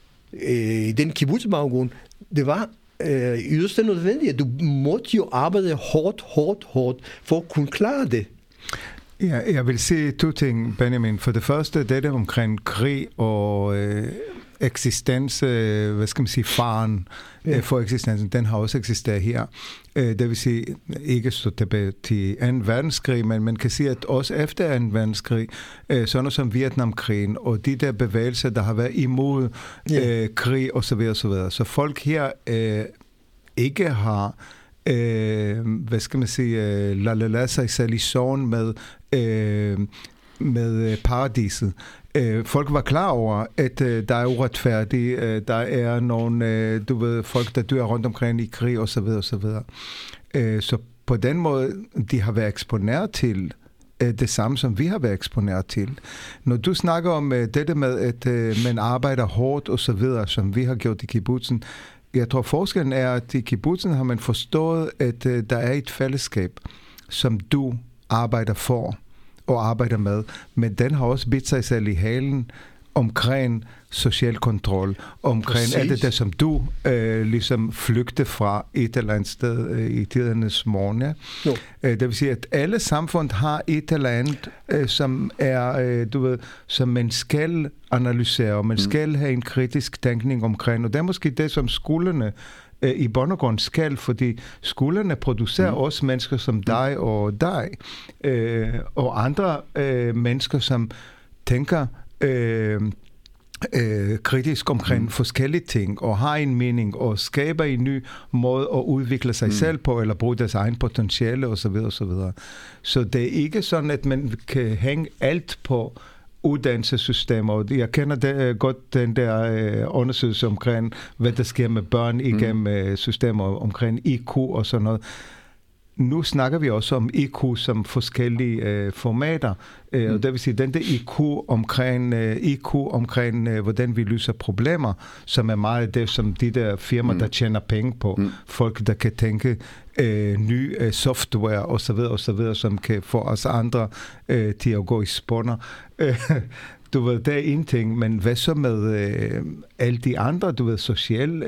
i den kibbutzbaggrund, det var yderst nødvendigt, at du måtte jo arbejde hårdt for at kunne klare det. Ja, jeg vil sige 2 ting, Benjamin. For det første, det er omkring krig og eksistens, hvad skal man sige, faren for eksistensen, den har også eksisteret her. Det vil sige, ikke så tilbage til 2. verdenskrig, men man kan sige, at også efter 2. verdenskrig, sådan som Vietnamkrigen, og de der bevægelser, der har været imod krig osv. Så folk her ikke har hvad skal man sige, lade sig selv i sorgen med paradiset. Folk var klar over, at der er uretfærdigt, der er nogle, folk, der dør rundt omkring i krig osv. Så på den måde, de har været eksponeret til det samme, som vi har været eksponeret til. Når du snakker om dette med, at man arbejder hårdt og så videre, som vi har gjort i kibbutzen, jeg tror forskellen er, at i kibbutzen har man forstået, at der er et fællesskab, som du arbejder for og arbejder med, men den har også bidt sig selv i halen omkring social kontrol, omkring alt det der, som du ligesom flygte fra et eller andet sted i tidernes morgen. Ja? Det vil sige, at alle samfund har et eller andet, som er, du ved, som man skal analysere, og man skal have en kritisk tænkning omkring, og det er måske det, som skolerne i bund og grund skal, fordi skolerne producerer også mennesker som dig og dig, og andre mennesker, som tænker kritisk omkring forskellige ting, og har en mening, og skaber en ny måde at udvikle sig selv på, eller bruge deres egen potentiale, osv. osv. Så det er ikke sådan, at man kan hænge alt på uddannelsessystemer. Jeg kender godt den der undersøgelse omkring, hvad der sker med børn igennem systemer omkring IQ og sådan noget. Nu snakker vi også om IQ som forskellige formater, og det vil sige, den der IQ omkring hvordan vi løser problemer, som er meget det, som de der firmaer, der tjener penge på, folk, der kan tænke ny software osv., som kan få os andre til at gå i spåner. Du ved, det er en ting, men hvad så med alle de andre, du ved, social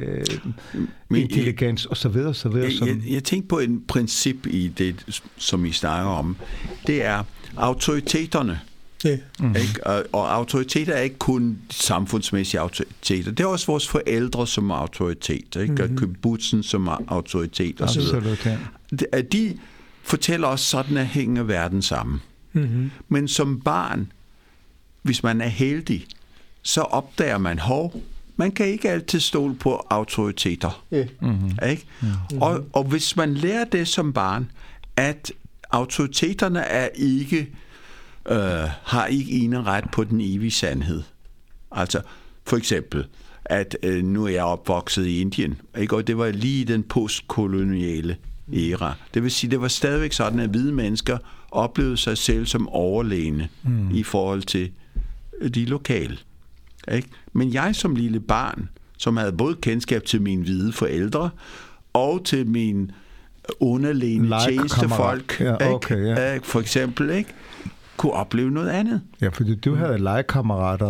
intelligens og så videre, så videre. Jeg tænker på en princip i det, som I snakker om. Det er autoriteterne. Yeah. Og autoriteter er ikke kun samfundsmæssige autoriteter. Det er også vores forældre som autoritet, ikke? Og kibbutzen som autoritet og så videre. De fortæller os, sådan at hænge verden sammen. Men som barn, hvis man er heldig, så opdager man, man kan ikke altid stole på autoriteter. Ikke? Og hvis man lærer det som barn, at autoriteterne er ikke, har ikke ene ret på den evige sandhed. Altså, for eksempel, at nu er jeg opvokset i Indien, ikke? Og det var lige den postkoloniale æra. Det vil sige, det var stadigvæk sådan, at hvide mennesker oplevede sig selv som overlegne i forhold til de lokale. Ikke? Men jeg som lille barn, som havde både kendskab til mine hvide forældre og til mine underlegne tjenestefolk, for eksempel, ikke? Kunne opleve noget andet. Ja, fordi du havde legekammerater.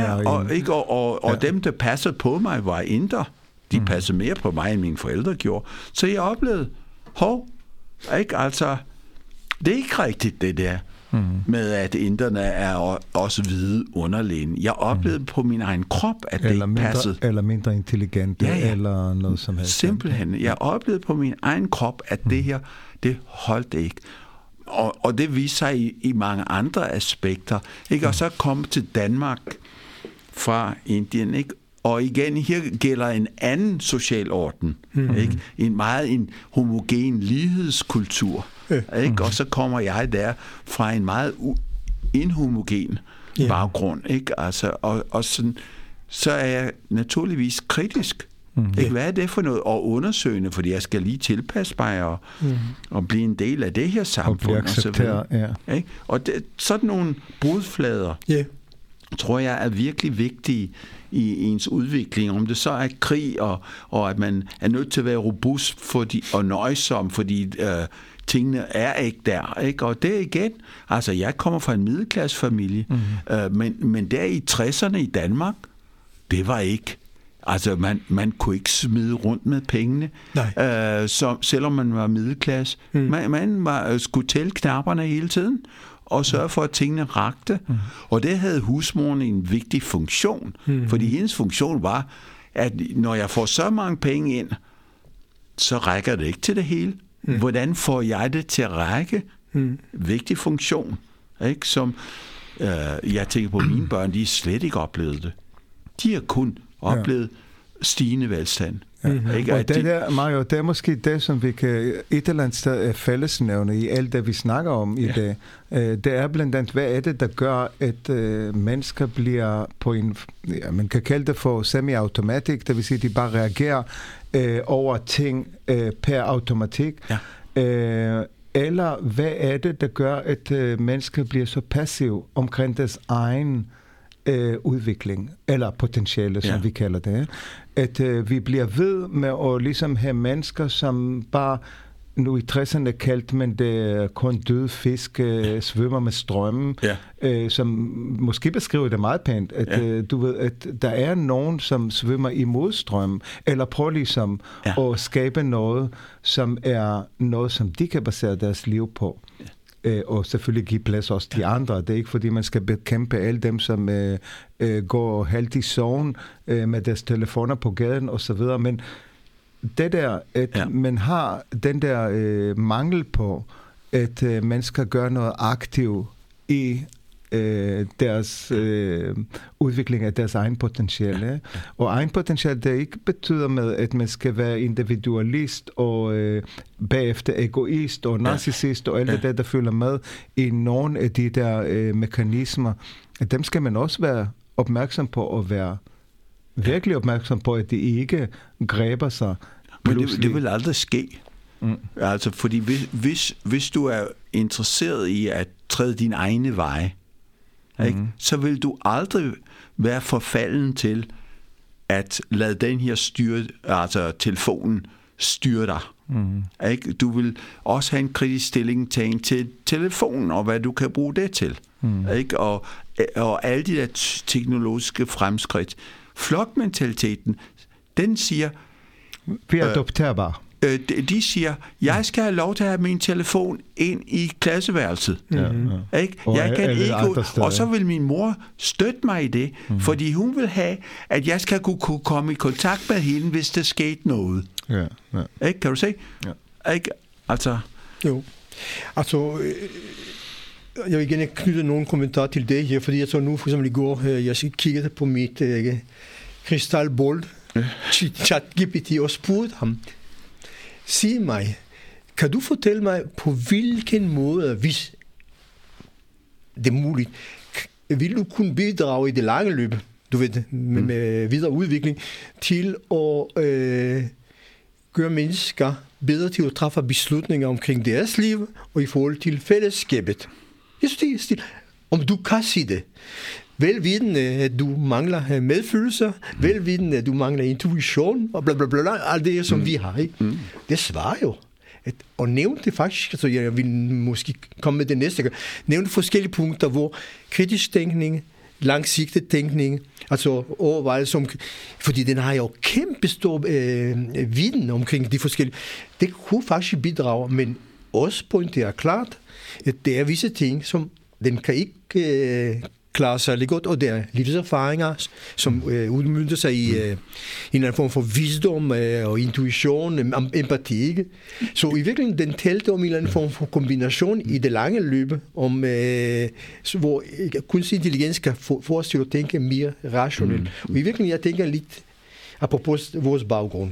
Og dem, der passede på mig, var inder. De passede mere på mig, end mine forældre gjorde. Så jeg oplevede, ikke? Altså, det er ikke rigtigt, det der. Med at inderne er også hvide underlegne. Jeg oplevede på min egen krop, at det ikke passede. Eller mindre intelligente, eller noget som helst. Simpelthen. Jeg oplevede på min egen krop, at det her, det holdt ikke. Og det viser sig i mange andre aspekter. Ikke? Og så kom til Danmark fra Indien, ikke? Og igen, her gælder en anden social orden. Ikke? En homogen lighedskultur. Ikke? Og så kommer jeg der fra en meget inhomogen baggrund. Ikke? Altså, og sådan, så er jeg naturligvis kritisk. Ikke? Hvad er det for noget? Og undersøgende, fordi jeg skal lige tilpasse mig og blive en del af det her samfund. Og acceptere, ikke? Og sådan nogle brudflader, tror jeg er virkelig vigtige i ens udvikling. Om det så er krig, og at man er nødt til at være robust og nøjsom, fordi tingene er ikke der. Ikke? Og det igen, altså jeg kommer fra en middelklassefamilie, men der i 60'erne i Danmark, det var ikke. Altså man kunne ikke smide rundt med pengene, selvom man var middelklasse. Man skulle tælle knapperne hele tiden, og sørge for, at tingene rakte. Og det havde husmoren en vigtig funktion, fordi hendes funktion var, at når jeg får så mange penge ind, så rækker det ikke til det hele. Hvordan får jeg det til at række? Vigtig funktion. Ikke? Som jeg tænker på, mine børn, de slet ikke oplevet det. De har kun oplevet stigende velstand. Ikke? Og det der, Mario, det er måske det, som vi kan et eller andet sted fællesnævne i alt det, vi snakker om i dag. Det er blandt andet, hvad er det, der gør, at mennesker bliver på en, man kan kalde det for semi-automatic, det vil sige, at de bare reagerer over ting per automatik. Eller hvad er det, der gør, at mennesker bliver så passive omkring deres egen udvikling, eller potentiale, som vi kalder det. At vi bliver ved med at ligesom have mennesker, som bare, nu i 60'erne kaldte man det kun døde fisk, svømmer med strømmen, som måske beskriver det meget pænt, at du ved, at der er nogen, som svømmer imod strømmen, eller prøver ligesom at skabe noget, som er noget, som de kan basere deres liv på. Og selvfølgelig give plads også de andre. Det er ikke, fordi man skal bekæmpe alle dem, som går halvt i søvn med deres telefoner på gaden og så videre, men det der, at man har den der mangel på, at man skal gøre noget aktivt i deres udvikling af deres egen potentiale. Og egen potentiale, det ikke betyder med, at man skal være individualist og bagefter egoist og narcissist og alt det, der følger med i nogle af de der mekanismer. Dem skal man også være opmærksom på at være virkelig opmærksom på, at de ikke græber sig. Men det vil aldrig ske. Altså, fordi hvis du er interesseret i at træde din egne veje, så vil du aldrig være forfalden til at lade den her telefonen styre dig. Ikke? Du vil også have en kritisk stilling til telefonen, og hvad du kan bruge det til. Ikke? Og alle de der teknologiske fremskridt. Flokmentaliteten, den siger... Vi er adopterbare. De siger, jeg skal have lov til at have min telefon ind i klasseværelset. Ikke? Jeg kan ikke og så vil min mor støtte mig i det, fordi hun vil have, at jeg skal kunne komme i kontakt med hende, hvis der skete noget. Ikke? Kan du se? Ikke? Altså... Jo. Altså... Jeg vil gerne knytte nogle kommentarer til det her, fordi jeg så nu, for eksempel i går, jeg kiggede på mit krystalbold, ChatGPT, og spurgte ham, sig mig, kan du fortælle mig, på hvilken måde, hvis det er muligt, vil du kunne bidrage i det lange løb, du ved, med videre udvikling, til at gøre mennesker bedre til at træffe beslutninger omkring deres liv, og i forhold til fællesskabet. Jeg synes, om du kan sige det. Velvidende, at du mangler medfølelse, velvidende, at du mangler intuition, og bla bla bla, alt det, som vi har. Ikke? Det svarer jo. Og nævne det faktisk, altså jeg vil måske komme med det næste gang, nævne forskellige punkter, hvor kritisk tænkning, langsigtet tænkning, altså overvejelse om, fordi den har jo kæmpe stor viden omkring de forskellige, det kunne faktisk bidrage, men også pointere klart, at det er visse ting, som den kan ikke klare sig lidt godt, og det er livserfaringer, som udmønter sig i en eller form for visdom og intuition, empati, ikke? Så i virkeligheden, den talte om en eller anden form for kombination i det lange løb, om, hvor kunstig intelligens kan få os til at tænke mere rationelt. Og i virkeligheden, jeg tænker lidt apropos vores baggrund.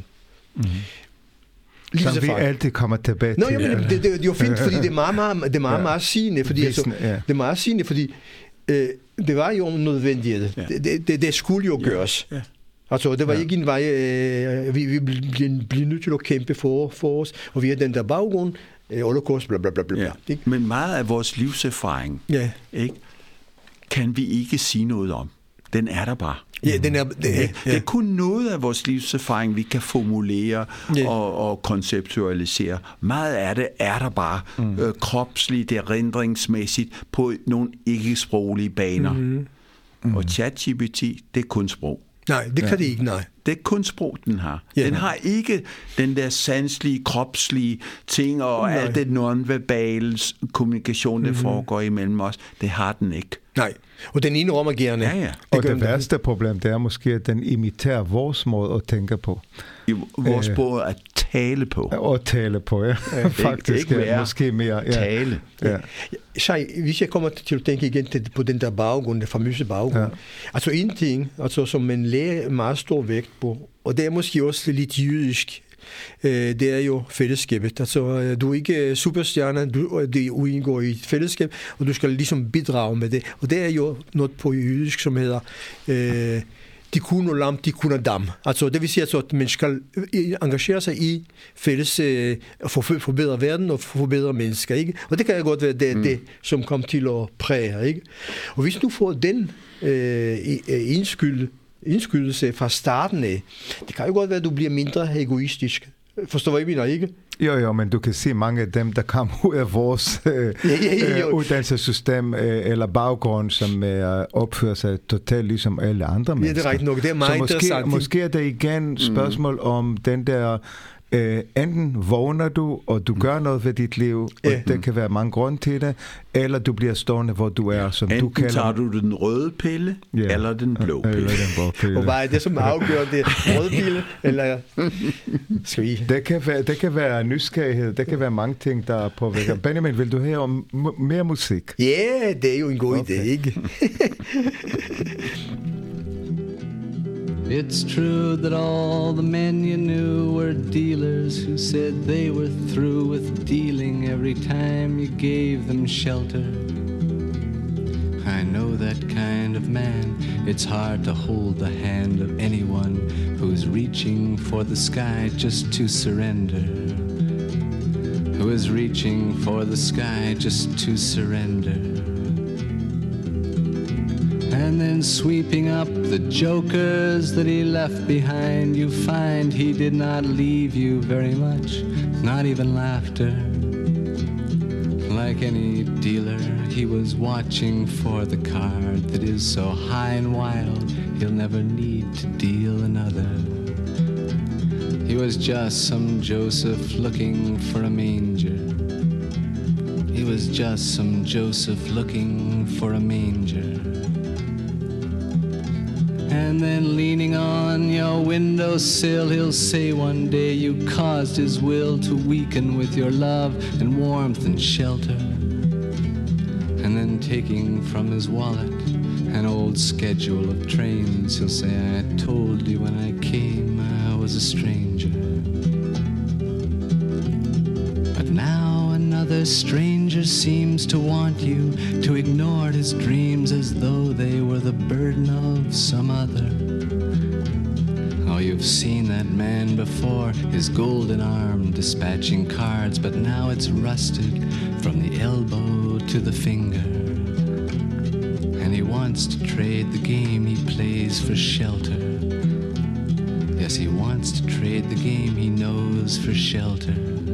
Som vi altid kommer tilbage til. Nå, jamen, det er jo fint, fordi det er meget sigende, fordi det er meget sigende, fordi det var jo nødvendigt. Det skulle jo gøres. Altså, det var ikke en vej, vi bliver nødt til at kæmpe for os, og vi har den der baggrund, holocaust, bla bla bla bla. Men meget af vores livserfaring, ikke, kan vi ikke sige noget om. Den er der bare. Ja, den er, det er kun noget af vores livserfaring, vi kan formulere og konceptualisere. Meget af det er der bare kropsligt, erindringsmæssigt på nogle ikke-sproglige baner. Og ChatGPT, det er kun sprog. Nej, det kan det ikke, nej. Det er kun sprog, den har. Den har ikke den der sanselige, kropslige ting og alt det nonverbale kommunikation, der foregår imellem os. Det har den ikke. Nej, og den indrømmer gerne. Og det værste problem, det er måske, at den imiterer vores måde at tænke på. Vores måde at tale på. Og tale på, faktisk. Ikke måske mere. Tale. Hvis jeg kommer til at tænke igen på den der baggrund, den famøse baggrund. Altså en ting, altså, som man lærer meget stor vægt på, og det er måske også lidt jødisk, det er jo fællesskabet. Altså, du er ikke superstjerne, du indgår i et fællesskab, og du skal ligesom bidrage med det. Og det er jo noget på jødisk, som hedder tikkun olam, tikkun adam. Altså, det vil sige, at man skal engagere sig i fælles forbedre verden og forbedre mennesker, ikke? Og det kan godt være det, som kom til at præge, ikke? Og hvis du får den indskydelse fra starten af, det kan jo godt være, at du bliver mindre egoistisk. Forstår hvad jeg mener, ikke? Jo, men du kan se mange af dem, der kommer ud af vores uddannelsessystem eller baggrund, som opfører sig totalt ligesom alle andre mennesker. Ja, det er rigtigt nok. Det er meget interessant. Måske er det igen spørgsmål om den der, enten vågner du, og du gør noget ved dit liv, og det kan være mange grunde til det, eller du bliver stående, hvor du er, som enten du kalder. tager du den røde pille, eller den blå pille. Eller den blå pille. Og hvad er det, som afgør det? Røde pille, eller skal vi? Det kan være nysgerrighed, det kan være mange ting, der påvirker. Benjamin, vil du høre om mere musik? Ja, det er jo en god idé, ikke? It's true that all the men you knew were dealers who said they were through with dealing every time you gave them shelter. I know that kind of man. It's hard to hold the hand of anyone who's reaching for the sky just to surrender. Who is reaching for the sky just to surrender. And then sweeping up the jokers that he left behind, you find he did not leave you very much, not even laughter. Like any dealer, he was watching for the card that is so high and wild, he'll never need to deal another. He was just some Joseph looking for a manger. He was just some Joseph looking for a manger. And then leaning on your windowsill, he'll say one day you caused his will to weaken with your love and warmth and shelter. And then taking from his wallet an old schedule of trains, he'll say, I told you when I came I was a stranger. But now another stranger seems to want you to ignore his dreams as though they were the burden of some other. Oh, you've seen that man before, his golden arm dispatching cards, but now it's rusted from the elbow to the finger. And he wants to trade the game he plays for shelter. Yes, he wants to trade the game he knows for shelter.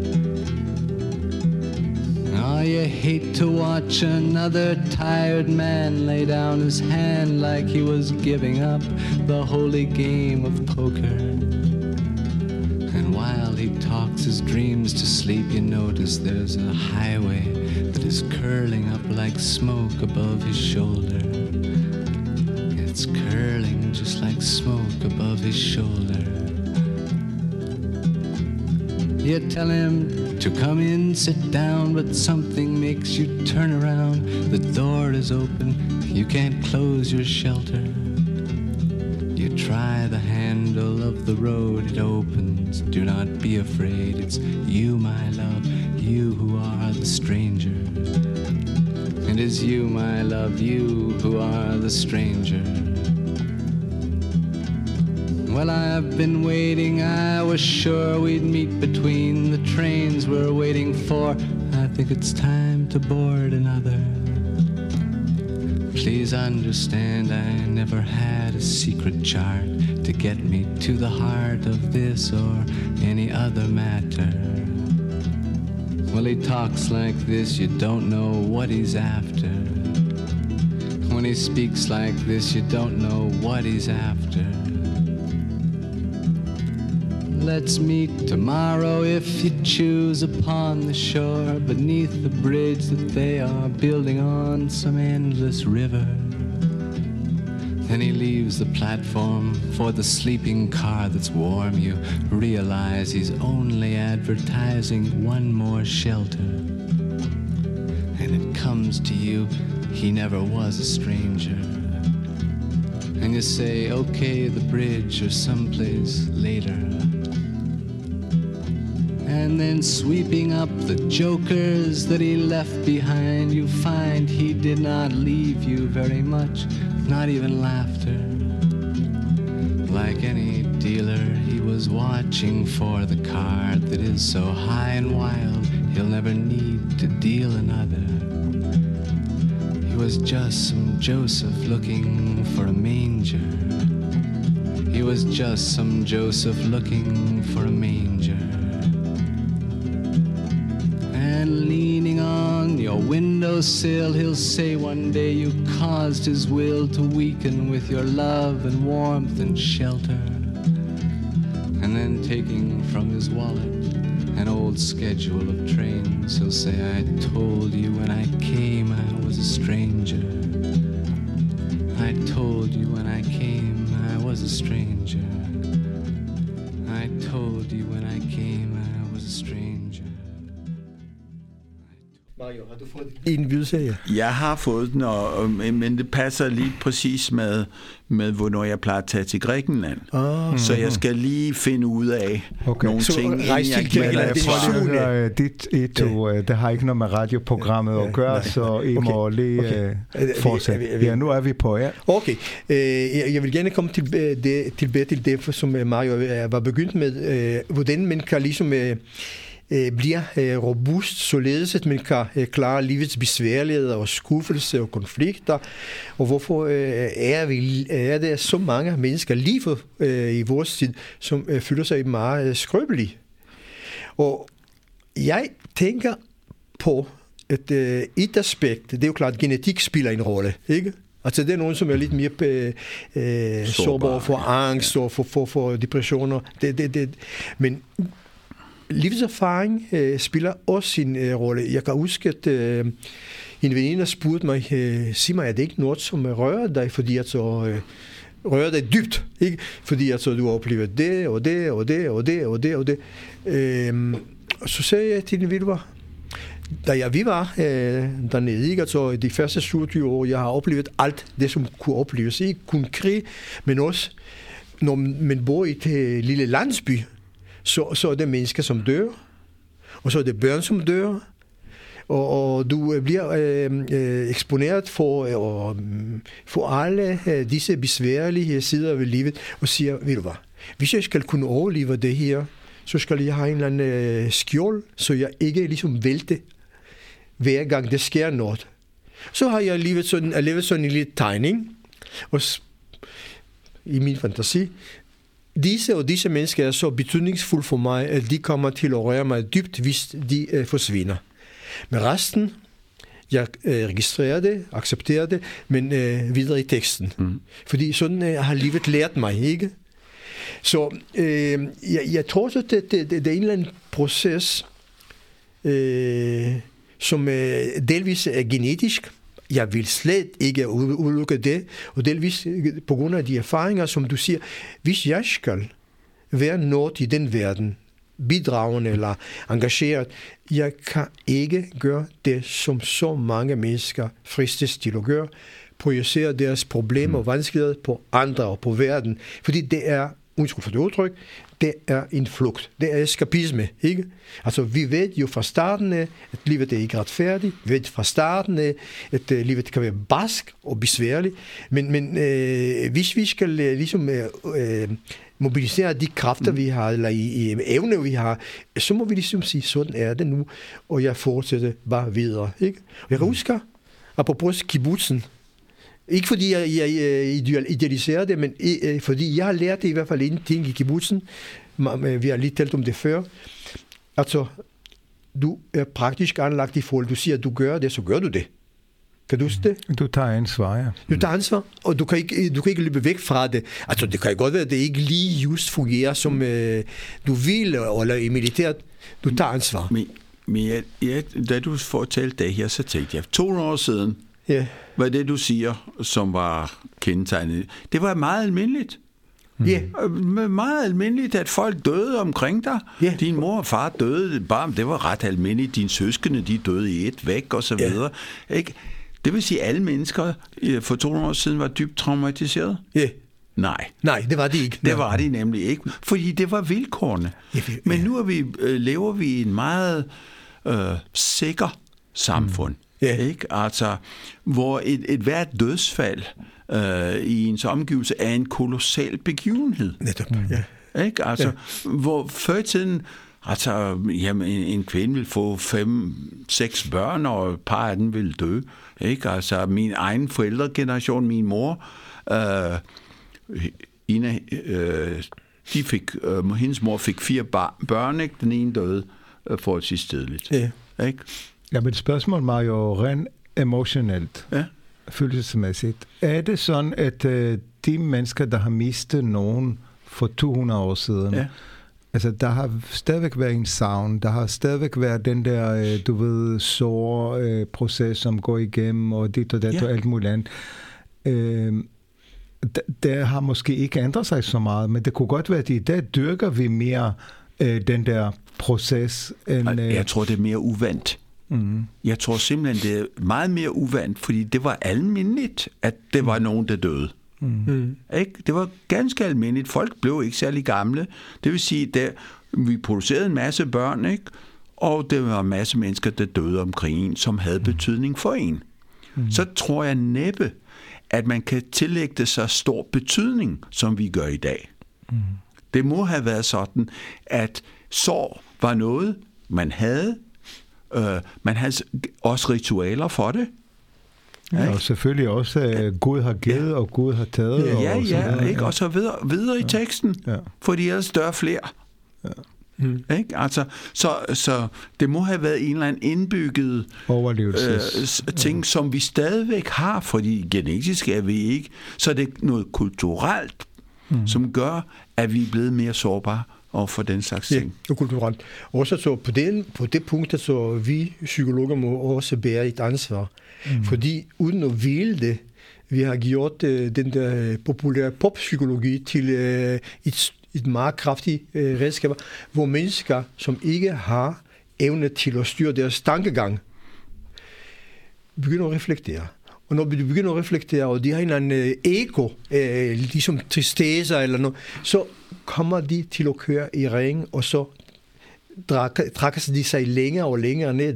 Oh, you hate to watch another tired man lay down his hand like he was giving up the holy game of poker. And while he talks his dreams to sleep, you notice there's a highway that is curling up like smoke above his shoulder. It's curling just like smoke above his shoulder. You tell him to come in, sit down, but something makes you turn around. The door is open, you can't close your shelter. You try the handle of the road, it opens. Do not be afraid, it's you, my love, you who are the stranger. It is you, my love, you who are the stranger. Well, I've been waiting, I was sure we'd meet between the trains we're waiting for. I think it's time to board another. Please understand, I never had a secret chart to get me to the heart of this or any other matter. Well, he talks like this, you don't know what he's after. When he speaks like this, you don't know what he's after. Let's meet tomorrow if you choose upon the shore, beneath the bridge that they are building on some endless river. Then he leaves the platform for the sleeping car that's warm. You realize he's only advertising one more shelter. And it comes to you, he never was a stranger. And you say, okay, the bridge or someplace later. And then sweeping up the jokers that he left behind, you find he did not leave you very much, not even laughter. like any dealer, he was watching for the card that is so high and wild, he'll never need to deal another. He was just some Joseph looking for a manger. He was just some Joseph looking for a manger. And leaning on your windowsill, he'll say one day you caused his will to weaken with your love and warmth and shelter. And then taking from his wallet an old schedule of trains, he'll say, I told you when I came I was a stranger. I told you when I came I was a stranger. I told you when I came I was a stranger. Mario, har du fået en lydserie? Jeg har fået den, men det passer lige præcis med hvornår jeg plejer at tage til Grækenland. Så jeg skal lige finde ud af nogle ting, inden jeg giver dig fra. Det har ikke noget med radioprogrammet at gøre, så I må lige fortsætte. Ja, nu er vi på, ja. Okay. Jeg vil gerne komme tilbage til det, som Mario var begyndt med, hvordan man kan ligesom bliver robust, således at man kan klare livets besværligheder og skuffelse og konflikter. Og hvorfor er der så mange mennesker lige i vores tid, som føler sig meget skrøbelige? Og jeg tænker på et aspekt, det er jo klart, at genetik spiller en rolle, ikke? Altså det er nogen, som er lidt mere sårbare for angst og for depressioner. Men livserfaring spiller også sin rolle. Jeg kan huske, at en veninde spurgte mig, sig mig, er det ikke noget, som rører dig, fordi at så rører dig dybt, ikke? Fordi at så du oplever det, og det, og det, og det, og det, og det. Så sagde jeg til hende, ved du hvad, da vi var dernede, ikke? Altså de første 27 år, jeg har oplevet alt det, som kunne opleves, ikke kun krig, men også, når man bor i et lille landsby, så er det mennesker, som dør, og så er det børn, som dør, og du bliver eksponeret for alle disse besværlige sider ved livet, og siger, ved du hvad, hvis jeg skal kunne overleve det her, så skal jeg have en eller anden skjold, så jeg ikke ligesom vælte, hver gang det sker noget. Så har jeg lavet sådan en lille tegning, og i min fantasi, disse mennesker er så betydningsfulde for mig, at de kommer til at røre mig dybt, hvis de forsvinder. Men resten, jeg registrerer det, accepterer det, men videre i teksten. Fordi sådan har livet lært mig, ikke? Så jeg tror, at det er en eller anden proces, som delvis er genetisk. Jeg vil slet ikke udelukke det, og delvis på grund af de erfaringer, som du siger, hvis jeg skal være noget i den verden, bidragende eller engageret, jeg kan ikke gøre det, som så mange mennesker fristes til at gøre, projicere deres problemer og vanskeligheder på andre og på verden, fordi det er, undskyld for det udtryk, det er en flugt. Det er eskapisme, ikke? Altså, vi ved jo fra starten af, at livet er ikke retfærdigt. Vi ved fra starten af, at livet kan være barsk og besværligt. Men hvis vi skal ligesom mobilisere de kræfter, vi har, eller i evne, vi har, så må vi ligesom sige, sådan er det nu, og jeg fortsætter bare videre, ikke? Og jeg husker, apropos kibbutzen, ikke fordi jeg idealiserer det, men fordi jeg har lært det i hvert fald en ting i kibbutzen. Vi har lige talt om det før. Altså, du er praktisk anlagt i forhold. Du siger, at du gør det, så gør du det. Kan du huske det? Du tager ansvar, ja. Du tager ansvar, og du kan ikke løbe væk fra det. Altså, det kan godt være, at det ikke lige just fungerer, som du vil, eller i militæret. Du tager ansvar. Men da du fortalte det her, så tænkte jeg, 200 år siden, hvad det, du siger, som var kendetegnet, det var meget almindeligt. Meget almindeligt, at folk døde omkring dig. Din mor og far døde, bare det var ret almindeligt. Dine søskende, de døde i et væk, og så videre. Ikke? Det vil sige, at alle mennesker for 200 år siden var dybt traumatiseret? Nej, det var de ikke. Det var de nemlig ikke, fordi det var vilkårene. Men nu lever vi i en meget sikker samfund. Ikke? Altså, hvor et hvert dødsfald i ens omgivelse er en kolossal begivenhed. Netop, ja. Ikke? Altså, hvor før i tiden, altså, jamen, en kvinde vil få 5-6 børn, og et par af dem vil dø. Ikke? Altså, min egen forældregeneration, min mor, hendes mor fik 4 børn, ikke? Den ene døde forholdsvis stedligt. Ja. Ikke? Ja, men spørgsmålet var jo rent emotionelt, følelsesmæssigt. Er det sådan, at de mennesker, der har mistet nogen for 200 år siden, altså der har stadigvæk været en savn, der har stadigvæk været den der, du ved, sår proces, som går igennem, og dit og dat og alt muligt andet. Der har måske ikke ændret sig så meget, men det kunne godt være, at i dag dyrker vi mere den der proces. Jeg tror, det er mere uvandt. Jeg tror simpelthen, det er meget mere uvandt, fordi det var almindeligt, at det var nogen, der døde. Ikke? Det var ganske almindeligt. Folk blev ikke særlig gamle. Det vil sige, at vi producerede en masse børn, ikke? Og det var en masse mennesker, der døde omkring en, som havde betydning for en. Så tror jeg næppe, at man kan tillægge det så stor betydning, som vi gør i dag. Det må have været sådan, at sorg var noget, man havde. Man havde også ritualer for det. Ja, og selvfølgelig også, Gud har givet, og Gud har taget. Ikke? Og så videre i teksten, fordi ellers dør flere. Ikke? Altså, så det må have været en eller anden indbygget ting, som vi stadigvæk har, fordi genetisk er vi ikke. Så det er noget kulturelt, som gør, at vi er blevet mere sårbare og for den slags ting. Ja, kulturelt. Også så på det punkt, så vi psykologer må også bære et ansvar. Fordi uden at ville det, vi har gjort den der populære poppsykologi til et meget kraftigt redskab, hvor mennesker, som ikke har evne til at styre deres tankegang, begynder at reflektere. Og når de begynder at reflektere, og de har en eller anden ego, ligesom tristesse eller noget, så kommer de til at køre i ring, og så trækker de sig længere og længere ned.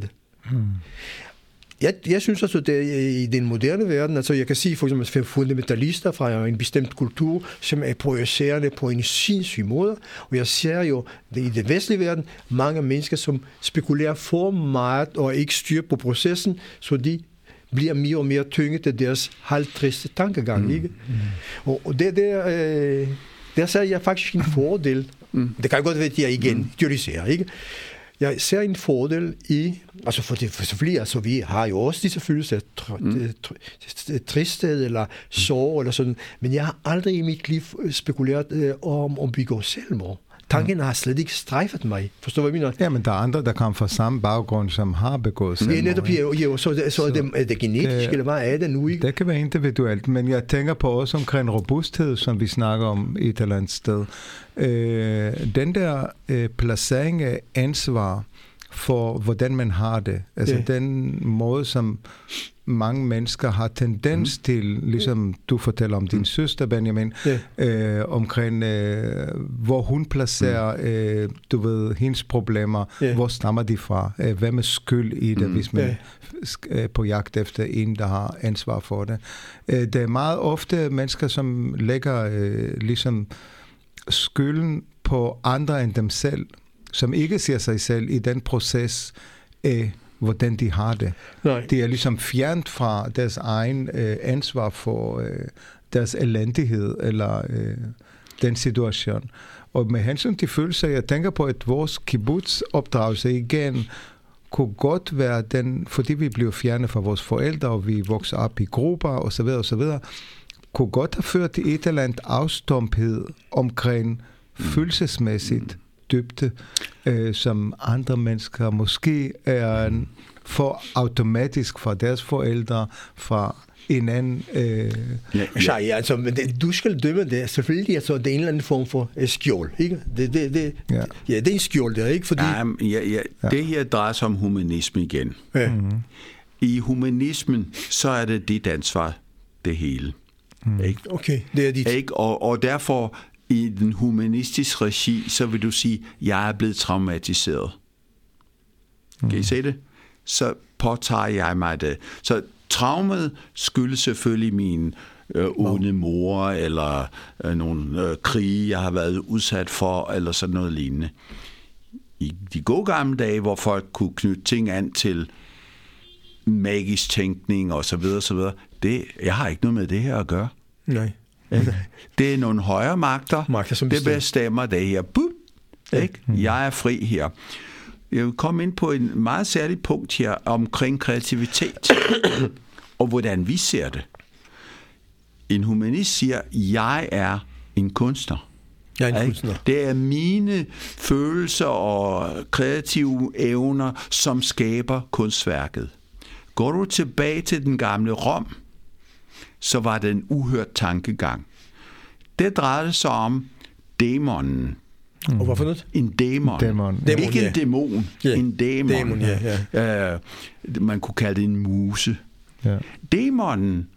Jeg synes altså, at i den moderne verden, altså jeg kan sige for eksempel fundamentalister fra en bestemt kultur, som er projicerende på en sindssyg måde, og jeg ser jo i den vestlige verden mange mennesker, som spekulerer for meget og ikke styrer på processen, så de bliver mere og mere tynget af deres halvtriste tankegang, ikke? Og der ser jeg faktisk en fordel. Det kan godt være, at jeg igen idealiserer, ikke? Jeg ser en fordel i, altså for selvfølgelig, altså vi har jo også disse følelser, tristhed eller sorg eller sådan, men jeg har aldrig i mit liv spekuleret om at begå selvmord. Tanken har slet ikke strejfet mig. Forstår du, hvad jeg mener? Ja, men der er andre, der kommer fra samme baggrund, som har begået selvmord. Ja, netop, så er det genetisk, eller hvad er det nu, ikke? Det kan være individuelt, men jeg tænker på også omkring robusthed, som vi snakker om et eller andet sted. Den der placering af ansvar for, hvordan man har det, altså den måde, som mange mennesker har tendens til, ligesom du fortæller om din søster, Benjamin, omkring, hvor hun placerer, du ved, hendes problemer, hvor stammer de fra, hvad med skyld i det, hvis man er på jagt efter en, der har ansvar for det. Det er meget ofte mennesker, som lægger ligesom skylden på andre end dem selv, som ikke ser sig selv i den proces af, hvordan de har det. Nej. Det er ligesom fjernt fra deres egen ansvar for deres elendighed eller den situation. Og med hensyn til følelser, jeg tænker på, at vores kibbutz-opdragelse igen kunne godt være den, fordi vi blev fjernet fra vores forældre, og vi voksede op i grupper osv., kunne godt have ført til et eller andet afstumphed omkring følelsesmæssigt dybde, som andre mennesker måske er for automatisk fra deres forældre, fra en anden... Altså, men du skal dømme det. Selvfølgelig altså, det er en eller anden form for skjold, ikke? Det er en skjold der, ikke? Fordi... Det her drejer sig om humanisme igen. Ja. I humanismen, så er det dit ansvar, det hele. Ikke? Okay, det er dit. Ikke? Og derfor... I den humanistiske regi, så vil du sige, jeg er blevet traumatiseret. Kan I se det? Så påtager jeg mig det. Så traumet skyldes selvfølgelig min onde mor, eller nogle krige, jeg har været udsat for, eller sådan noget lignende. I de gode gamle dage, hvor folk kunne knytte ting an til magisk tænkning og så videre, jeg har ikke noget med det her at gøre. Nej. Det er nogle højere magter som det bestemmer det her. Ikke? Jeg er fri her. Jeg vil komme ind på en meget særlig punkt her omkring kreativitet og hvordan vi ser det. En humanist siger, jeg er en kunstner. Jeg er en kunstner. Det er mine følelser og kreative evner, som skaber kunstværket. Går du tilbage til den gamle Rom, så var det en uhørt tankegang. Det drejede sig om dæmonen. Og hvorfor noget? En dæmon. Ikke en dæmon. Yeah. En dæmon. Man kunne kalde det en muse. Yeah. Dæmonen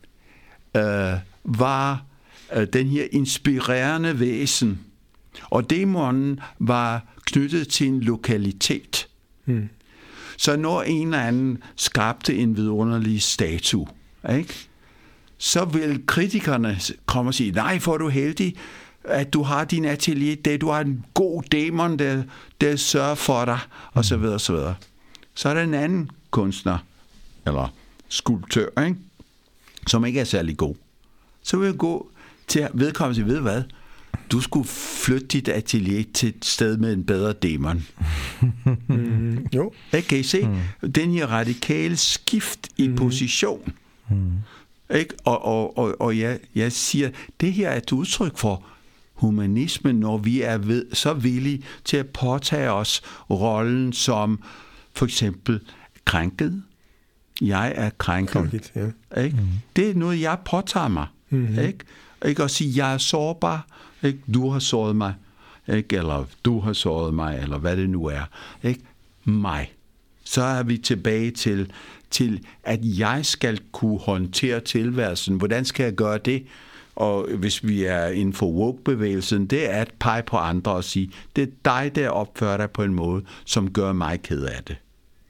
var den her inspirerende væsen, og dæmonen var knyttet til en lokalitet. Så når en eller anden skabte en vidunderlig statue, ikke? Så vil kritikerne komme og sige, nej, hvor er du heldig, at du har din atelier, du har en god dæmon, der sørger for dig, og så videre, så videre. Så er der en anden kunstner, eller skulptør, ikke? Som ikke er særlig god. Så vil jeg gå til vedkommende og sige, ved du hvad? Du skulle flytte dit atelier til et sted med en bedre dæmon. Jo. Kan I se? Den her radikale skift i position. Ikke? Og jeg siger, det her er et udtryk for humanismen, når vi er så villige til at påtage os rollen som for eksempel krænket. Jeg er krænket. Ikke? Det er noget, jeg påtager mig. Ikke at sige, jeg er sårbar. Ikke? Du har såret mig. Ikke? Eller du har såret mig, eller hvad det nu er. Ikke? Mig. Så er vi tilbage til, at jeg skal kunne håndtere tilværelsen. Hvordan skal jeg gøre det? Og hvis vi er inden for woke-bevægelsen, det er at pege på andre og sige, det er dig, der opfører dig på en måde, som gør mig ked af det.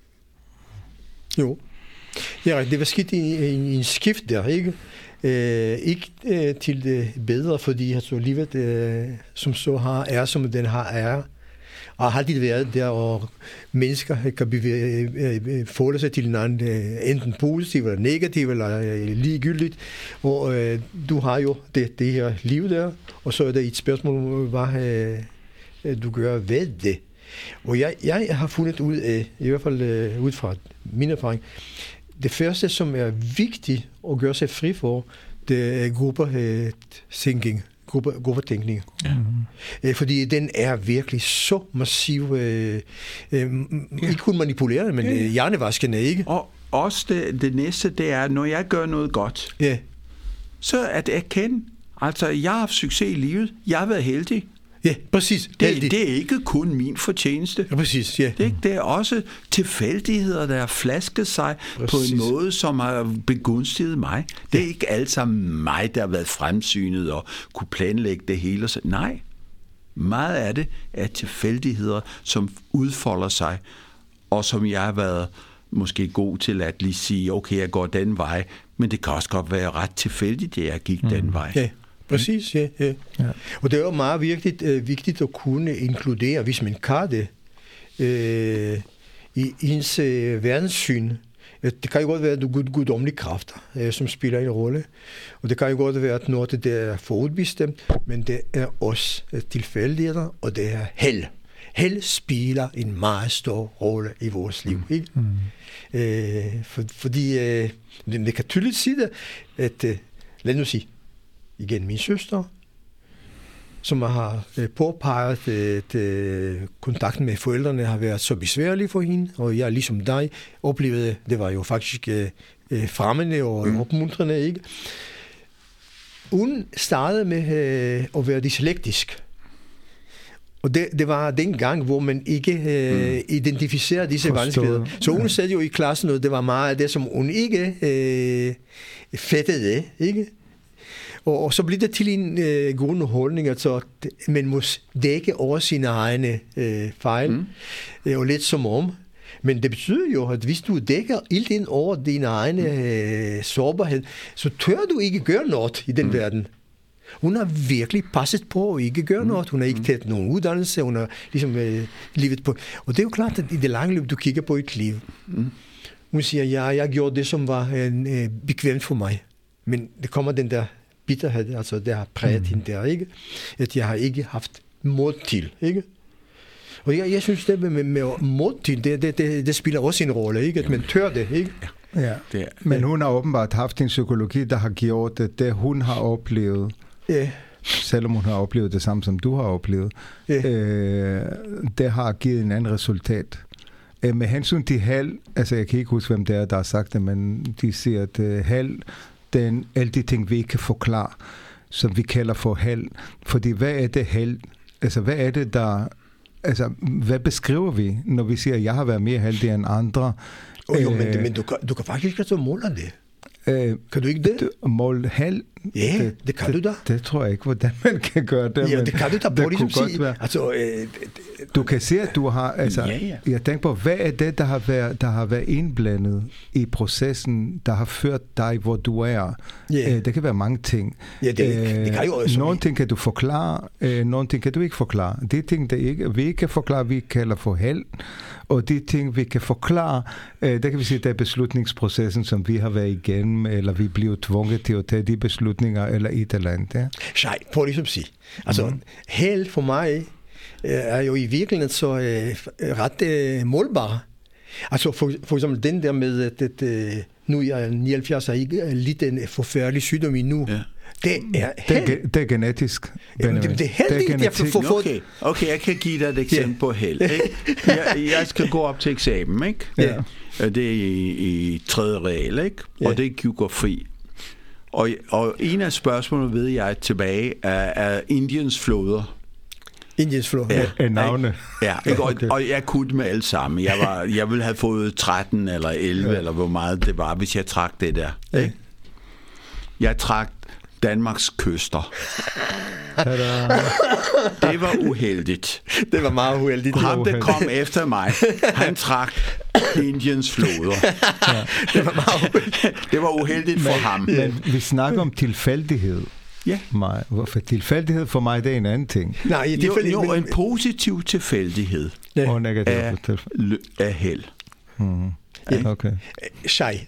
Jo. Ja, det var skidt i en skift der, ikke? Ikke til det bedre, fordi altså, livet som så er, som den er, og har altid været der, og mennesker kan forholde sig til hinanden, enten positivt eller negativt, eller ligegyldigt, og du har jo det her liv der, og så er der et spørgsmål, hvad du gør ved det. Og jeg har fundet ud af, i hvert fald ud fra min erfaring, det første, som er vigtigt at gøre sig fri for, det er gruppertænkning. Fordi den er virkelig så massiv, ikke kun manipulerende, men hjernevaskende, ikke? Og også det næste, det er, når jeg gør noget godt, så at erkende, altså jeg har haft succes i livet, jeg har været heldig. Ja, præcis. Det er ikke kun min fortjeneste. Ja, præcis, ja. Det er også tilfældigheder, der har flasket sig på en måde, som har begunstiget mig. Det er ikke alt sammen mig, der har været fremsynet og kunne planlægge det hele. Nej, meget af det er tilfældigheder, som udfolder sig, og som jeg har været måske god til at lige sige, okay, jeg går den vej, men det kan også godt være ret tilfældigt, at jeg gik den vej. Ja. Præcis, ja. Og det er jo meget vigtigt at kunne inkludere, hvis man kan det, i ens verdenssyn. Det kan jo godt være, at du har guddommelige kræfter, som spiller en rolle. Og det kan jo godt være, at noget det er forudbestemt, men det er også tilfældigheder, og det er held. Held spiller en meget stor rolle i vores liv. Ikke? Fordi det kan tydeligt sige det, at lad nu sige, igen, min søster, som har påpeget, at kontakten med forældrene har været så besværlig for hende, og jeg ligesom dig oplevede, det var jo faktisk fremmende og opmuntrende, ikke? Hun startede med at være dyslektisk. Og det var den gang, hvor man ikke identificerede disse vanskeligheder. Så hun sad jo i klassen, og det var meget af det, som hun ikke fattede, ikke? Og så bliver det til en grundholdning, altså man må dække over sine egne fejl, og lidt som om. Men det betyder jo, at hvis du dækker ilt ind over din egen sårbarhed, så tør du ikke gøre noget i den verden. Hun har virkelig passet på at ikke gøre noget. Hun har ikke taget nogen uddannelse. Hun har ligesom livet på. Og det er jo klart, at i det lange løb, du kigger på et liv. Hun siger, ja, jeg gjorde det, som var bekvemt for mig. Men det kommer den der bitterhed, altså det har præget hende der, ikke? At jeg har ikke haft mod til, ikke? Og jeg synes, det med mod til, det spiller også en rolle, ikke? At man tør det, ikke? Ja. Men hun har åbenbart haft en psykologi, der har gjort det hun har oplevet. Ja. Selvom hun har oplevet det samme, som du har oplevet. Ja. Det har givet en anden resultat. Med hensyn til Hal, altså jeg kan ikke huske, hvem det er, der har sagt det, men de siger, at Hal, alle de ting, vi ikke kan forklare, som vi kalder for Hal. Fordi hvad er det Hal? Altså hvad er det, der... Altså, hvad beskriver vi, når vi siger, at jeg har været mere heldig end andre? Jo, men du kan faktisk ikke måle det. Kan du ikke det? Måle Hal? Ja, det kan du da. Det tror jeg ikke, hvordan man kan gøre det. Ja, det kan du da på, ligesom sige. Altså, du kan se, at du har... Altså, jeg tænker på, hvad er det, der har været indblandet i processen, der har ført dig, hvor du er? Det kan være mange ting. Ja, det kan jo også. Nogle ting kan du forklare, nogle ting kan du ikke forklare. De ting, vi ikke kan forklare, vi kalder for Hal. Og de ting, vi kan forklare, der kan vi sige, det er beslutningsprocessen, som vi har været igennem, eller vi bliver tvunget til at tage de beslutninger, eller et eller andet. Ja? Nej, på ligesom sige. Altså, Hal for mig er jo i virkeligheden så ret målbar. Altså, for eksempel den der med, at nu jeg er 79, har ikke lidt en forfærdelig sygdom endnu. Ja. Det er genetisk. Jamen, det er heldigt, jeg får fået... Okay, jeg kan give dig et eksempel på held. Jeg skal gå op til eksamen, ikke? Ja. Det er i 3. regel, ikke? Og det er geografi. Og en af spørgsmålene ved jeg tilbage er Indiens floder. Indiens floder. Ja, navne. Ja, og jeg kunne med alle sammen. Jeg ville have fået 13 eller 11, eller hvor meget det var, hvis jeg trak det der. Ja. Jeg trak Danmarks kyster. Det var uheldigt. Det var meget uheldigt. Ham, der kom efter mig, han trak Indiens floder. Ja. Det var uheldigt for ham. Men vi snakker om tilfældighed. Ja. For tilfældighed for mig, det er en anden ting. Nej, en positiv tilfældighed og negativ af held. Okay. Shai.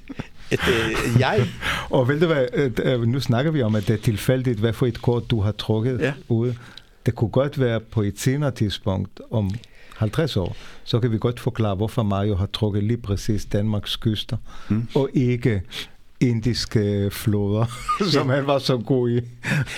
Og ved du hvad, nu snakker vi om, at det er tilfældigt, hvad for et kort du har trukket ud. Det kunne godt være på et senere tidspunkt, om 50 år, så kan vi godt forklare, hvorfor Mario har trukket lige præcis Danmarks kyster, og ikke indiske floder, som han var så god i.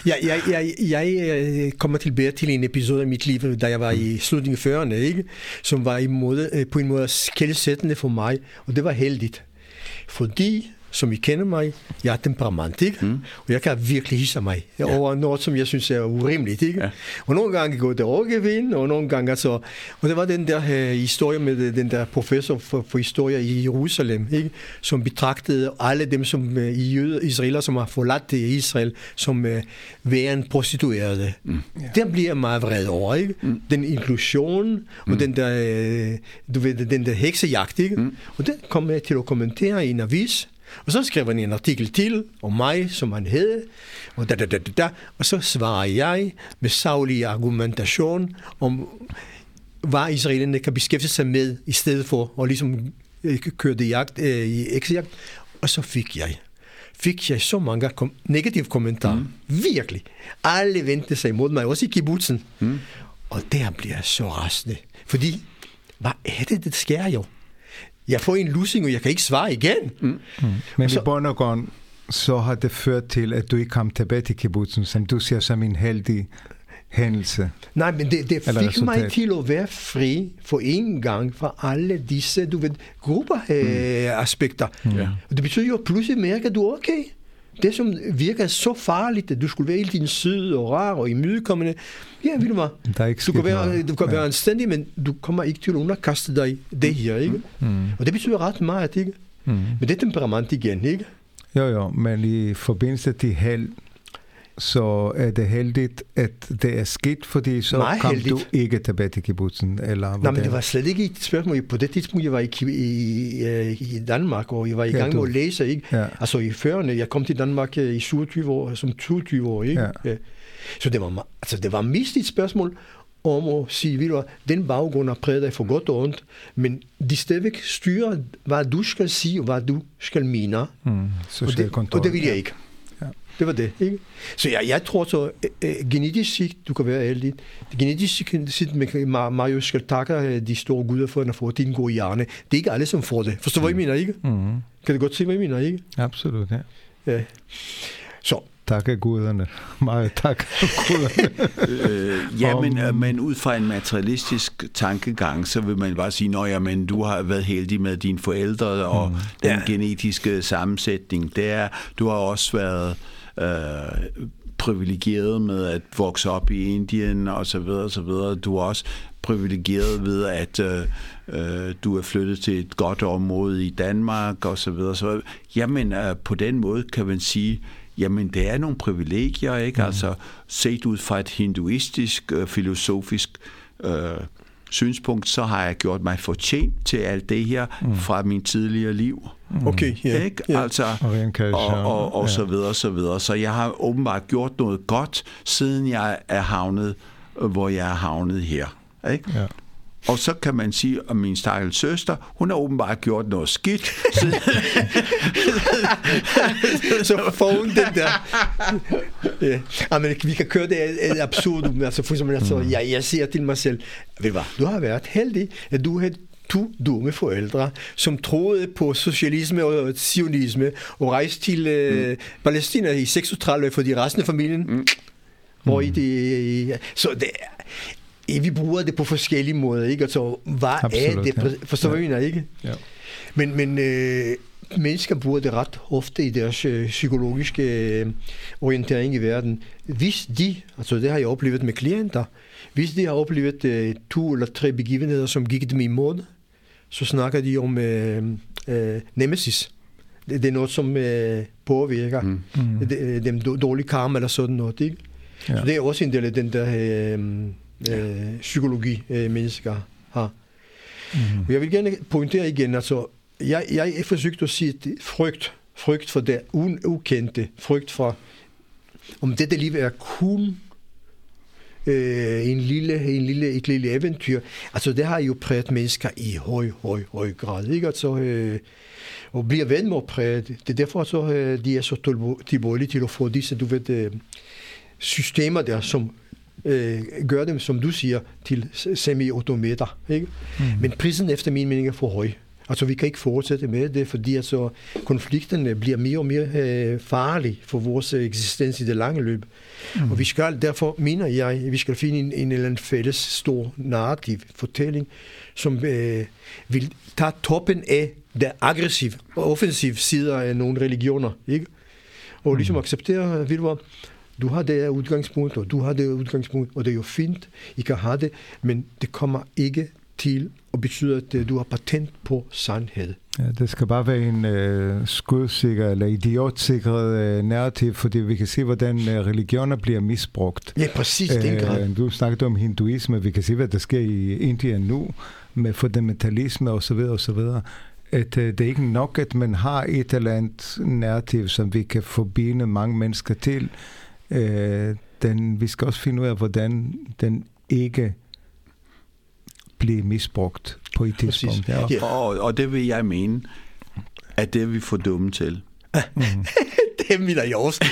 Jeg kommer tilbage til en episode af mit liv, da jeg var i slutningen af 40'erne, ikke? Som var på en måde skelsættende for mig, og det var heldigt. Fordi, som I kender mig, jeg er temperament, ikke? Og jeg kan virkelig hisse mig over noget, som jeg synes er urimeligt, ikke? Ja. Og nogle gange går det overgevind, og nogle gange altså... Og det var den der historie med den der professor for historie i Jerusalem, ikke? Som betragtede alle dem, som israeler, som har forladt Israel, som væren prostituerede. Der bliver jeg meget vred over, ikke? Den inklusion, og den der, du ved, den der heksejagt, ikke? Og det kom jeg til at kommentere i en avis. Og så skrev han en artikel til om mig, som han hed, og så svarer jeg med saglig argumentation om, hvad israelerne kan beskæftige sig med, i stedet for at ligesom køre det i eksejagt. Og så fik jeg så mange negative kommentarer. Virkelig. Alle vendte sig imod mig, også i kibbutzen. Og der bliver jeg så rasende. Fordi, hvad er det, der sker jo? Jeg får en lussing, og jeg kan ikke svare igen. Men i bund og grund, så har det ført til, at du ikke kom tilbage til kibbutzen, som du ser som en heldig hændelse. Nej, men det fik mig til at være fri for en gang for alle disse, du ved, grupper-aspekter. Og det betyder jo, at pludselig mærker du, okay, det som virker så farligt, at du skulle være helt din sød og rar og imødekommende, ved du hvad, du kan være anstændig, men du kommer ikke til at underkaste dig det her, ikke? Og det betyder ret meget, ikke? Men det er temperament igen, ikke? Jo, men i forbindelse til held, så er det heldigt, at det er sket, fordi så meget kom heldigt. du ikke tilbage til kibbutzen, eller hvordan? Nej, men det var slet ikke et spørgsmål. På det tidspunkt, jeg var i Danmark, og jeg var i gang med at læse, ikke? Ja. Altså i 40'erne. Jeg kom til Danmark i 27 år, som 22 år, ikke? Ja. Så det var mest et spørgsmål om at sige, ved du, den baggrund har præget dig for godt og ondt, men de stadigvæk styrer, hvad du skal sige, og hvad du skal mene. Og det vil jeg ikke. Ja. Det var det, ikke? Så jeg tror så, genetisk set, du kan være heldig, genetisk set, Mario skal takke de store guder for at få din gode hjerne. Det er ikke alle, som får det. Forstår du, hvad jeg mener, ikke? Mm. Kan du godt se, hvad jeg mener, ikke? Absolut, ja. Så. Tak af guderne. Meget tak af guderne. Men ud fra en materialistisk tankegang, så vil man bare sige, men du har været heldig med dine forældre, og den genetiske sammensætning der. Du har også været privilegeret med at vokse op i Indien, og så videre, og så videre. Du er også privilegeret ved, at du er flyttet til et godt område i Danmark, og så videre. Så, jamen, på den måde kan man sige, jamen, det er nogle privilegier, ikke? Altså, set ud fra et hinduistisk, filosofisk synspunkt, så har jeg gjort mig fortjent til alt det her fra min tidligere liv. Okay, ja. Ikke? Altså, og så videre, så videre. Så jeg har åbenbart gjort noget godt, siden jeg er havnet, hvor jeg er havnet her. Ikke? Ja. Og så kan man sige, at min stakkels søster, hun har åbenbart gjort noget skidt. Så får hun den der. Ja. Men vi kan køre det absurd. Altså, for eksempel, jeg siger til mig selv, ved du hvad, du har været heldig, at du havde 2 dumme forældre, som troede på socialisme og sionisme, og rejste til Palæstina i 36 for de resten af familien. Hvor i det... Så det vi bruger det på forskellige måder, ikke? Altså, hvad absolut, er det? Forstår vi ikke? Ja. Men mennesker bruger det ret ofte i deres psykologiske orientering i verden. Hvis de, altså det har jeg oplevet med klienter, hvis de har oplevet 2 eller 3 begivenheder, som gik dem imod, så snakker de om nemesis. Det er noget, som påvirker dem dårlige karma eller sådan noget, ikke? Ja. Så det er også en del af den der psykologi mennesker har. Og jeg vil gerne pointere igen, altså jeg forsøgte at sige frygt for det ukendte, frygt for om dette liv er kun et lille eventyr. Altså det har jo præget mennesker i høj grad, ikke? Altså og bliver ved med at præge det. Det er derfor så de er så tilbøjelige til at få disse, du ved, systemer der, som gør dem, som du siger, til semi-automater, ikke? Men prisen efter min mening er for høj. Altså vi kan ikke fortsætte med det, fordi altså konflikterne bliver mere og mere farlige for vores eksistens i det lange løb. Og vi skal derfor, mener jeg, vi skal finde en eller anden fælles stor narrativ fortælling, som vil tage toppen af det aggressive og offensive sider af nogle religioner, ikke? Og ligesom acceptere, ved du har det udgangspunkt, og du har det udgangspunkt, og det er jo fint, I kan have det, men det kommer ikke til at betyde, at du har patent på sandhed. Ja, det skal bare være en skudsikker eller idiotsikret narrativ, fordi vi kan se, hvordan religioner bliver misbrugt. Ja, præcis, den grad. Du snakkede om hinduisme, vi kan se, hvad der sker i Indien nu, med fundamentalisme osv. osv. At det er ikke nok, at man har et eller andet narrativ, som vi kan forbinde mange mennesker til. Vi skal også finde ud af, hvordan den ikke bliver misbrugt på et tidspunkt. Ja. Og det vil jeg mene, at det er vi for dumme til. Det mener jeg også.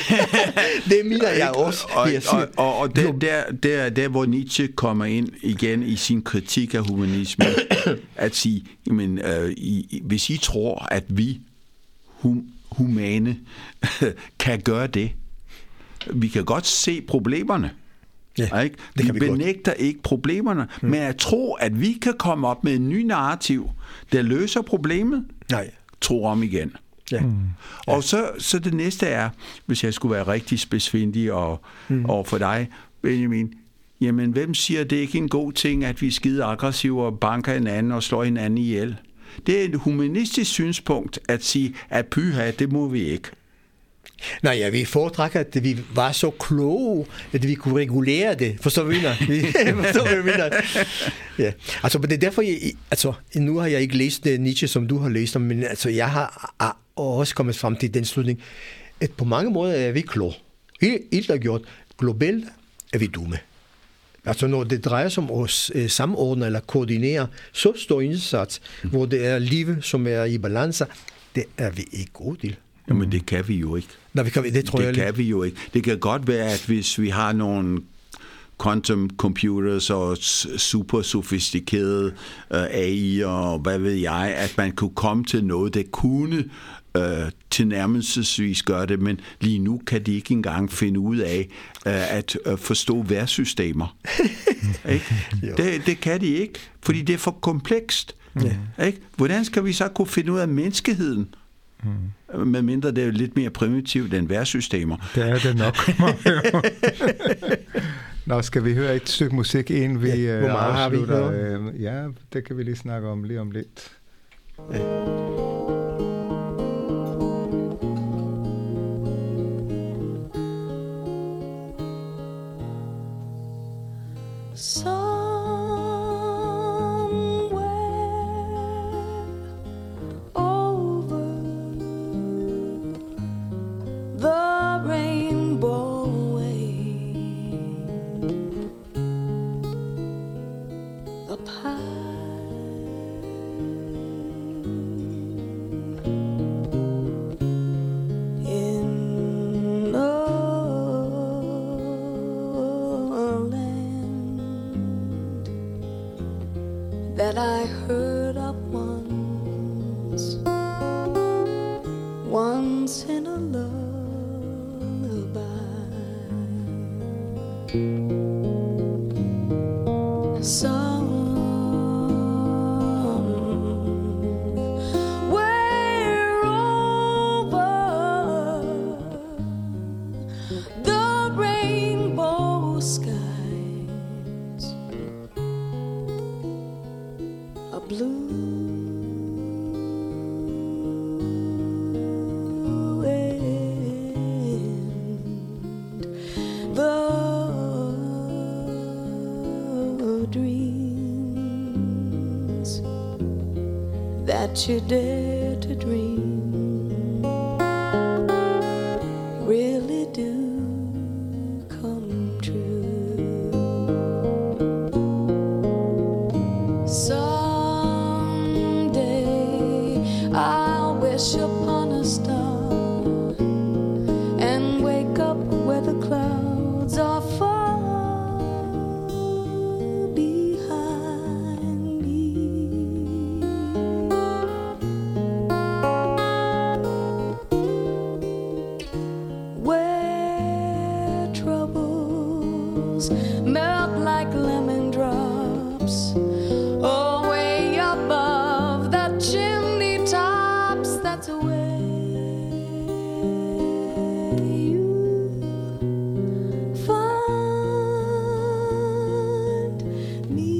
Og der, hvor Nietzsche kommer ind igen i sin kritik af humanismen, at sige, jamen, hvis I tror, at vi humane kan gøre det, vi kan godt se problemerne. Ja, ikke? Vi benægter ikke problemerne, men at tro, at vi kan komme op med en ny narrativ, der løser problemet, tro om igen. Ja. Og så det næste er, hvis jeg skulle være rigtig spidsfindig over for dig, Benjamin, jamen hvem siger, det er ikke en god ting, at vi er skide aggressive og banker hinanden og slår hinanden ihjel? Det er et humanistisk synspunkt at sige, at pyha, det må vi ikke. Nej, jeg vil foretrække, at vi var så kloge, at vi kunne regulere det. Forstår du, hvad jeg mener? Ja. Altså, det er derfor, nu har jeg ikke læst Nietzsche, som du har læst om, men altså, jeg har også kommet frem til den slutning, at på mange måder er vi kloge. Helt er gjort. Globalt er vi dumme. Altså, når det drejer sig om at samordne eller koordinere så stor indsats, hvor det er liv, som er i balance, det er vi ikke gode til. Jamen, det kan vi jo ikke. Nej, det kan vi jo ikke. Det kan godt være, at hvis vi har nogle quantum computers og super sofistikerede AI og hvad ved jeg, at man kunne komme til noget, der kunne tilnærmelsesvis gøre det, men lige nu kan de ikke engang finde ud af at forstå vejrsystemer. Det kan de ikke, fordi det er for komplekst. Ikke? Hvordan skal vi så kunne finde ud af menneskeheden? Med mindre det er lidt mere primitivt end vejrsystemer. Det er det nok. Nå, skal vi høre et stykke musik, inden vi afslutter? Ja, det kan vi lige snakke om lige om lidt. That I heard of once in a lullaby. Somewhere over the rainbow skies, a blue wind, the dreams that you dare to dream really do come true. Someday I'll wish upon a star and wake up where the clouds are far behind me. Where troubles melt like lemon drops, oh, way above the chimney tops, that's where you find me.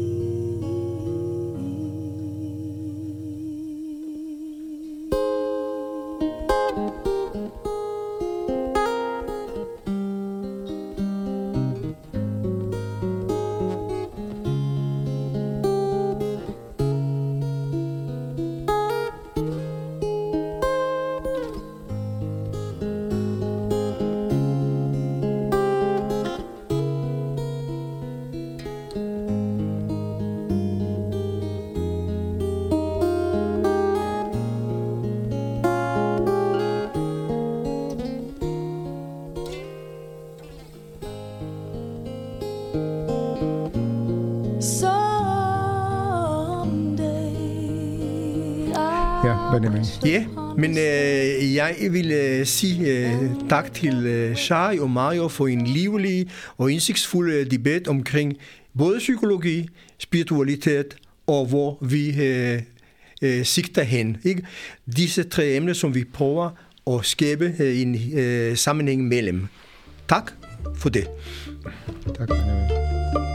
Ja, Benjamin. Ja, men jeg vil sige tak til Shari og Mario for en livlig og indsigtsfuld debat omkring både psykologi, spiritualitet og hvor vi sigter hen. Ikke? Disse tre emner, som vi prøver at skabe en sammenhæng mellem. Tak for det. Tak, Benjamin.